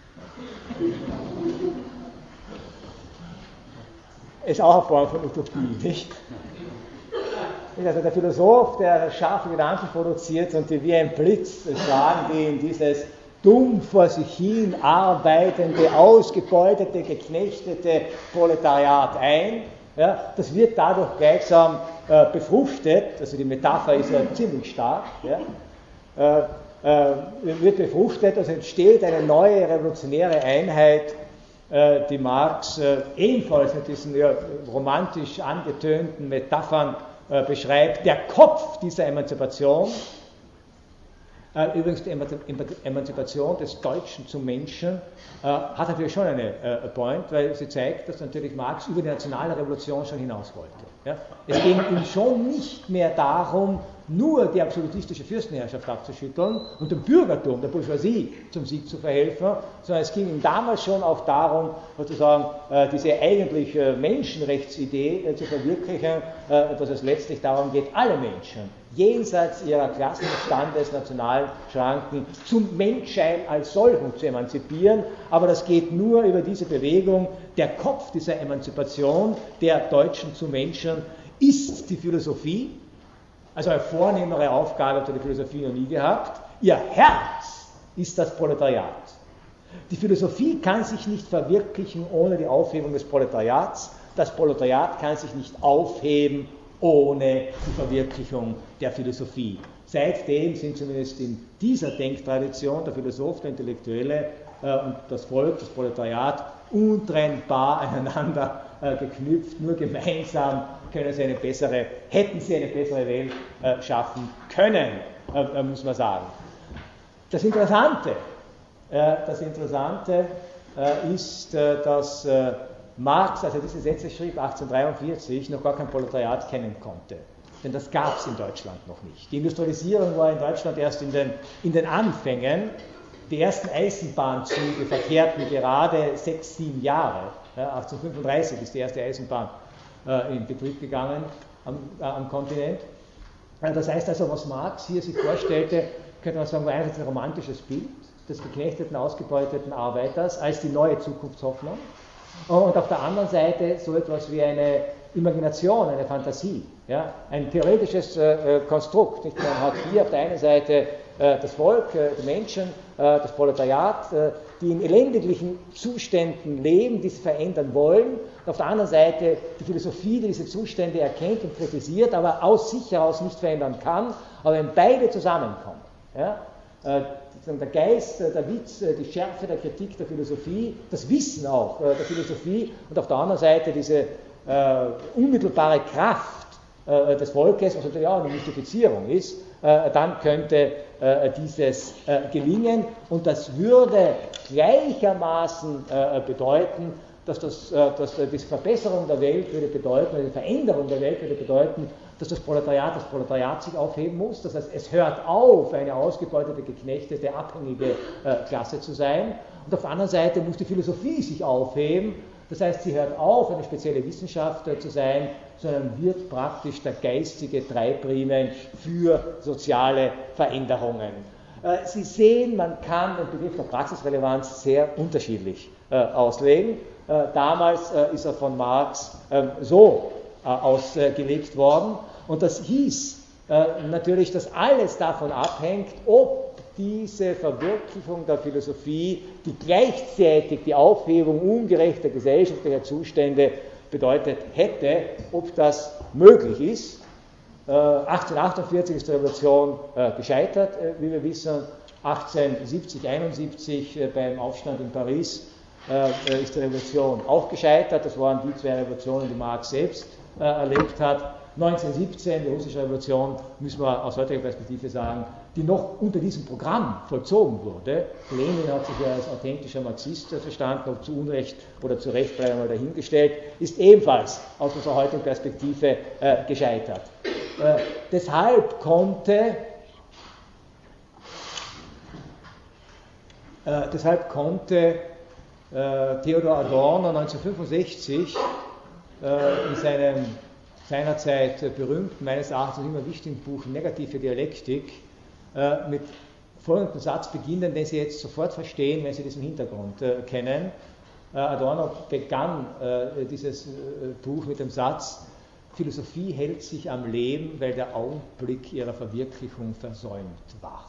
[SPEAKER 1] Ist auch eine Form von Utopie, nicht? Also der Philosoph, der scharfe Gedanken produziert und die wie ein Blitz schlagen die in dieses dumm vor sich hin arbeitende, ausgebeutete, geknechtete Proletariat ein. Ja, das wird dadurch gleichsam befruchtet, also die Metapher ist ja ziemlich stark, ja, wird befruchtet, also entsteht eine neue revolutionäre Einheit, die Marx ebenfalls mit diesen romantisch angetönten Metaphern beschreibt. Der Kopf dieser Emanzipation, übrigens die Emanzipation des Deutschen zum Menschen, hat natürlich schon eine Point, weil sie zeigt, dass natürlich Marx über die nationale Revolution schon hinaus wollte. Ja? Es ging ihm schon nicht mehr darum, nur die absolutistische Fürstenherrschaft abzuschütteln und dem Bürgertum, der Bourgeoisie zum Sieg zu verhelfen, sondern es ging ihm damals schon auch darum, sozusagen diese eigentlich Menschenrechtsidee zu verwirklichen, dass es letztlich darum geht, alle Menschen jenseits ihrer Klassen, Standes, nationalen Schranken zum Menschsein als solchen zu emanzipieren, aber das geht nur über diese Bewegung. Der Kopf dieser Emanzipation der Deutschen zu Menschen ist die Philosophie. Also eine vornehmere Aufgabe hat die Philosophie noch nie gehabt. Ihr Herz ist das Proletariat. Die Philosophie kann sich nicht verwirklichen ohne die Aufhebung des Proletariats. Das Proletariat kann sich nicht aufheben ohne die Verwirklichung der Philosophie. Seitdem sind zumindest in dieser Denktradition der Philosoph, der Intellektuelle und das Volk, das Proletariat, untrennbar aneinander geknüpft. Nur gemeinsam hätten sie eine bessere Welt schaffen können, muss man sagen. Das Interessante ist, dass Marx, als er diese Sätze schrieb, 1843, noch gar kein Proletariat kennen konnte. Denn das gab es in Deutschland noch nicht. Die Industrialisierung war in Deutschland erst in den Anfängen. Die ersten Eisenbahnzüge verkehrten gerade 6, 7 Jahre. 1835 ist die erste Eisenbahn in Betrieb gegangen am Kontinent. Das heißt also, was Marx hier sich vorstellte, könnte man sagen, war einerseits ein romantisches Bild des geknechteten, ausgebeuteten Arbeiters als die neue Zukunftshoffnung und auf der anderen Seite so etwas wie eine Imagination, eine Fantasie, ja? Ein theoretisches Konstrukt. Nicht? Man hat hier auf der einen Seite das Volk, die Menschen, das Proletariat, die in elendiglichen Zuständen leben, die sie verändern wollen. Und auf der anderen Seite die Philosophie, die diese Zustände erkennt und kritisiert, aber aus sich heraus nicht verändern kann. Aber wenn beide zusammenkommen, ja, der Geist, der Witz, die Schärfe der Kritik der Philosophie, das Wissen auch der Philosophie und auf der anderen Seite diese unmittelbare Kraft des Volkes, was natürlich auch eine Mystifizierung ist, dann könnte dieses gelingen und das würde gleichermaßen bedeuten, dass die Verbesserung der Welt würde bedeuten, die Veränderung der Welt würde bedeuten, dass das Proletariat sich aufheben muss. Das heißt, es hört auf, eine ausgebeutete, geknechtete, abhängige Klasse zu sein. Und auf der anderen Seite muss die Philosophie sich aufheben, Das heißt, sie hört auf, eine spezielle Wissenschaft zu sein, sondern wird praktisch der geistige Treibriemen für soziale Veränderungen. Sie sehen, man kann den Begriff der Praxisrelevanz sehr unterschiedlich auslegen. Damals ist er von Marx so ausgelegt worden, und das hieß natürlich, dass alles davon abhängt, ob diese Verwirklichung der Philosophie, die gleichzeitig die Aufhebung ungerechter gesellschaftlicher Zustände bedeutet hätte, ob das möglich ist. 1848 ist die Revolution gescheitert, wie wir wissen. 1870, 71 beim Aufstand in Paris ist die Revolution auch gescheitert. Das waren die zwei Revolutionen, die Marx selbst erlebt hat. 1917, die russische Revolution, müssen wir aus heutiger Perspektive sagen, die noch unter diesem Programm vollzogen wurde. Lenin hat sich ja als authentischer Marxist verstanden, ob zu Unrecht oder zu Recht bleiben wir dahingestellt, ist ebenfalls aus unserer heutigen Perspektive gescheitert. Deshalb konnte Theodor Adorno 1965 in seinem seinerzeit berühmten, meines Erachtens immer wichtigen Buch Negative Dialektik mit folgendem Satz beginnen, den Sie jetzt sofort verstehen, wenn Sie diesen Hintergrund kennen. Adorno begann dieses Buch mit dem Satz: Philosophie hält sich am Leben, weil der Augenblick ihrer Verwirklichung versäumt ward.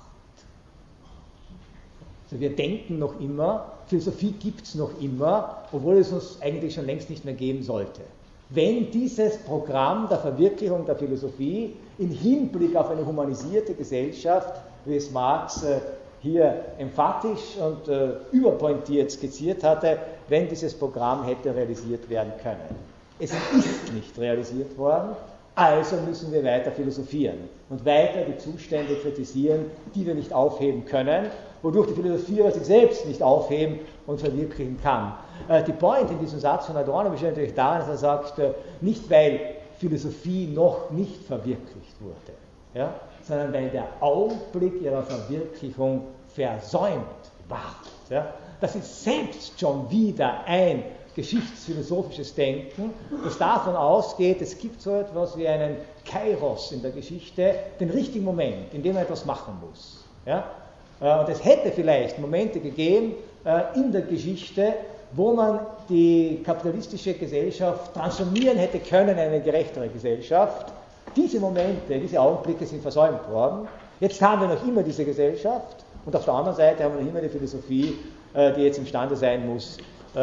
[SPEAKER 1] Also wir denken noch immer, Philosophie gibt es noch immer, obwohl es uns eigentlich schon längst nicht mehr geben sollte. Wenn dieses Programm der Verwirklichung der Philosophie im Hinblick auf eine humanisierte Gesellschaft, wie es Marx hier emphatisch und überpointiert skizziert hatte, wenn dieses Programm hätte realisiert werden können. Es ist nicht realisiert worden, also müssen wir weiter philosophieren und weiter die Zustände kritisieren, die wir nicht aufheben können, wodurch die Philosophie sich selbst nicht aufheben und verwirklichen kann. Die Point in diesem Satz von Adorno besteht natürlich darin, dass er sagt, nicht weil Philosophie noch nicht verwirklicht wurde, ja, sondern weil der Augenblick ihrer Verwirklichung versäumt ward. Ja. Das ist selbst schon wieder ein geschichtsphilosophisches Denken, das davon ausgeht, es gibt so etwas wie einen Kairos in der Geschichte, den richtigen Moment, in dem man etwas machen muss. Ja? Und es hätte vielleicht Momente gegeben in der Geschichte, wo man die kapitalistische Gesellschaft transformieren hätte können in eine gerechtere Gesellschaft. Diese Momente, diese Augenblicke sind versäumt worden. Jetzt haben wir noch immer diese Gesellschaft und auf der anderen Seite haben wir noch immer die Philosophie, die jetzt imstande sein muss,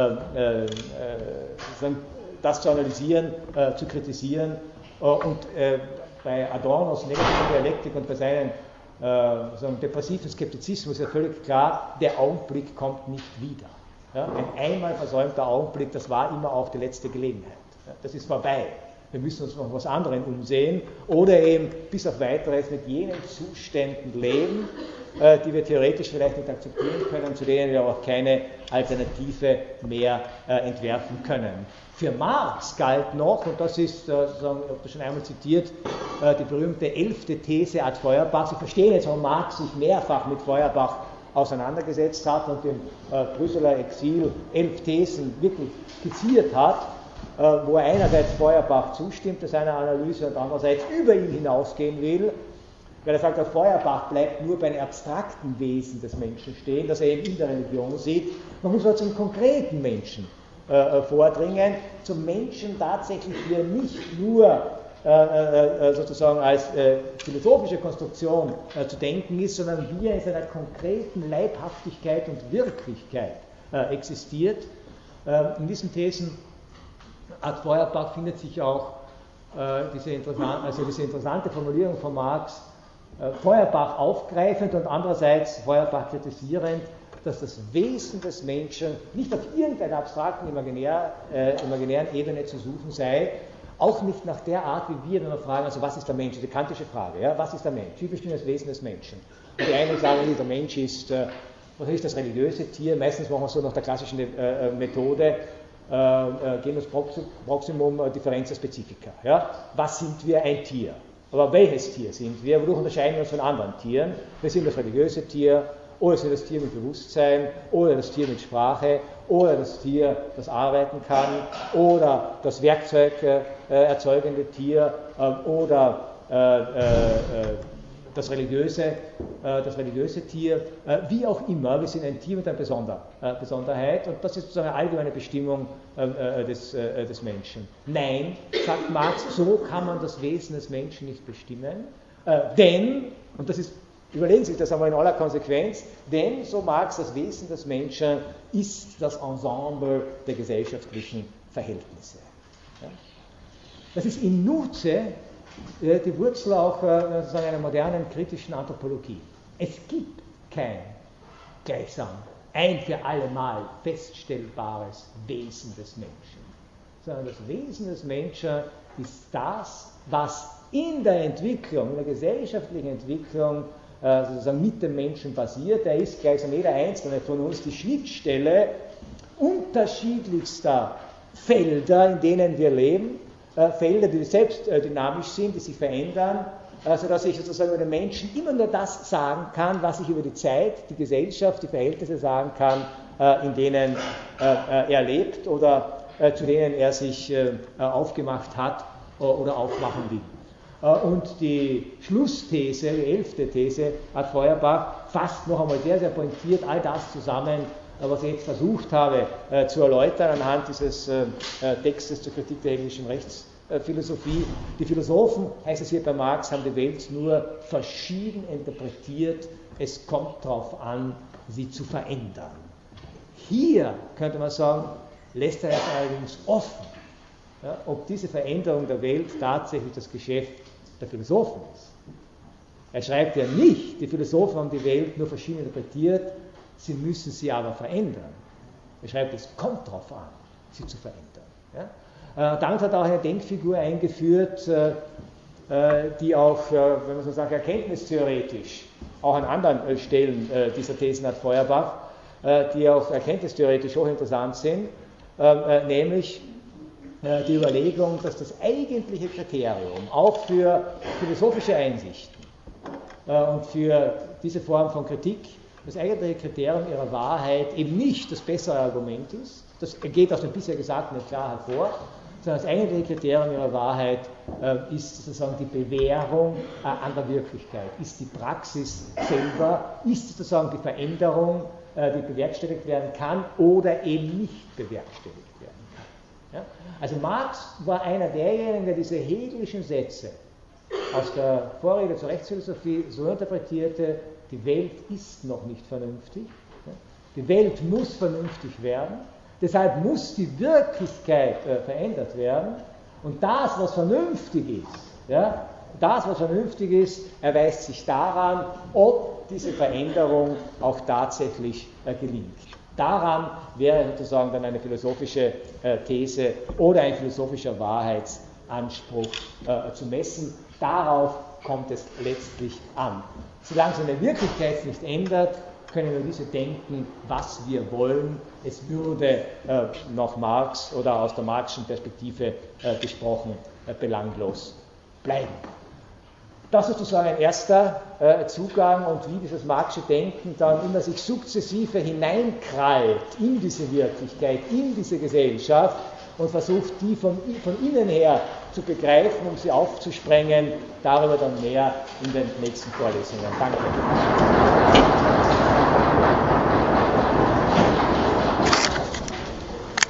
[SPEAKER 1] das zu analysieren, zu kritisieren. Und bei Adornos negativer Dialektik und bei seinem depressiven Skeptizismus ist ja völlig klar, der Augenblick kommt nicht wieder. Ja? Ein einmal versäumter Augenblick, das war immer auch die letzte Gelegenheit. Ja? Das ist vorbei. Wir müssen uns noch was anderem umsehen oder eben bis auf Weiteres mit jenen Zuständen leben, die wir theoretisch vielleicht nicht akzeptieren können, zu denen wir auch keine Alternative mehr entwerfen können. Für Marx galt noch, und das ist, ich habe das schon einmal zitiert, die berühmte 11. These ad Feuerbach. Sie verstehen jetzt, warum Marx sich mehrfach mit Feuerbach auseinandergesetzt hat und im Brüsseler Exil 11 Thesen wirklich skizziert hat, wo er einerseits Feuerbach zustimmt in seiner Analyse und andererseits über ihn hinausgehen will, weil er sagt, der Feuerbach bleibt nur bei den abstrakten Wesen des Menschen stehen, das er eben in der Religion sieht. Man muss aber zum konkreten Menschen vordringen, zum Menschen tatsächlich, wie er nicht nur sozusagen als philosophische Konstruktion zu denken ist, sondern wie er in seiner konkreten Leibhaftigkeit und Wirklichkeit existiert. In diesen Thesen ad Feuerbach findet sich auch diese interessante Formulierung von Marx, Feuerbach aufgreifend und andererseits Feuerbach kritisierend, dass das Wesen des Menschen nicht auf irgendeiner abstrakten, imaginären Ebene zu suchen sei, auch nicht nach der Art, wie wir dann fragen, also was ist der Mensch, die kantische Frage, ja, was ist der Mensch, wie bestimmt das Wesen des Menschen? Und die einen sagen, der Mensch ist, was ist das religiöse Tier, meistens machen wir so nach der klassischen Methode, Genus Proximum Differentia Specifica. Ja? Was sind wir? Ein Tier. Aber welches Tier sind wir? Wodurch unterscheiden wir uns von anderen Tieren? Wir sind das religiöse Tier oder sind das Tier mit Bewusstsein, oder das Tier mit Sprache, oder das Tier, das arbeiten kann, oder das Werkzeug erzeugende Tier, oder das religiöse Tier, wie auch immer, wir sind ein Tier mit einer Besonderheit und das ist sozusagen eine allgemeine Bestimmung des Menschen. Nein, sagt Marx, so kann man das Wesen des Menschen nicht bestimmen, denn, und das ist, überlegen Sie sich das einmal in aller Konsequenz, denn, so Marx, das Wesen des Menschen ist das Ensemble der gesellschaftlichen Verhältnisse. Ja? Das ist in Nutze die Wurzel auch sozusagen einer modernen kritischen Anthropologie. Es gibt kein gleichsam ein für alle Mal feststellbares Wesen des Menschen, sondern das Wesen des Menschen ist das, was in der Entwicklung, in der gesellschaftlichen Entwicklung sozusagen mit dem Menschen passiert. Er ist gleichsam jeder Einzelne von uns die Schnittstelle unterschiedlichster Felder, in denen wir leben, Felder, die selbst dynamisch sind, die sich verändern, sodass ich sozusagen über den Menschen immer nur das sagen kann, was ich über die Zeit, die Gesellschaft, die Verhältnisse sagen kann, in denen er lebt oder zu denen er sich aufgemacht hat oder aufmachen will. Und die Schlussthese, die 11. These, hat Feuerbach fasst noch einmal sehr, sehr pointiert all das zusammen, was ich jetzt versucht habe zu erläutern anhand dieses Textes zur Kritik der hegelischen Rechtsphilosophie. Die Philosophen, heißt es hier bei Marx, haben die Welt nur verschieden interpretiert. Es kommt darauf an, sie zu verändern. Hier, könnte man sagen, lässt er es allerdings offen, ja, ob diese Veränderung der Welt tatsächlich das Geschäft der Philosophen ist. Er schreibt ja nicht, die Philosophen haben die Welt nur verschieden interpretiert, sie müssen sie aber verändern. Er schreibt, es kommt darauf an, sie zu verändern. Ja? Dann hat er auch eine Denkfigur eingeführt, die auch, wenn man so sagt, erkenntnistheoretisch, auch an anderen Stellen dieser Thesen hat Feuerbach, die auch erkenntnistheoretisch hochinteressant sind, nämlich die Überlegung, dass das eigentliche Kriterium auch für philosophische Einsichten und für diese Form von Kritik, das eigentliche Kriterium ihrer Wahrheit eben nicht das bessere Argument ist, das geht aus dem bisher Gesagten nicht klar hervor, sondern das eigentliche Kriterium ihrer Wahrheit ist sozusagen die Bewährung an der Wirklichkeit, ist die Praxis selber, ist sozusagen die Veränderung, die bewerkstelligt werden kann oder eben nicht bewerkstelligt werden kann. Ja? Also Marx war einer derjenigen, der diese hegelischen Sätze aus der Vorrede zur Rechtsphilosophie so interpretierte: Die Welt ist noch nicht vernünftig, die Welt muss vernünftig werden, deshalb muss die Wirklichkeit verändert werden und das, was vernünftig ist, ja, erweist sich daran, ob diese Veränderung auch tatsächlich gelingt. Daran wäre sozusagen dann eine philosophische These oder ein philosophischer Wahrheitsanspruch zu messen. Darauf kommt es letztlich an. Solange sich eine Wirklichkeit nicht ändert, können wir diese denken, was wir wollen. Es würde nach Marx oder aus der Marxischen Perspektive gesprochen belanglos bleiben. Das ist sozusagen ein erster Zugang und wie dieses Marxische Denken dann immer sich sukzessive hineinkrallt in diese Wirklichkeit, in diese Gesellschaft und versucht, die von innen her zu begreifen, um sie aufzusprengen. Darüber dann mehr in den nächsten Vorlesungen. Danke.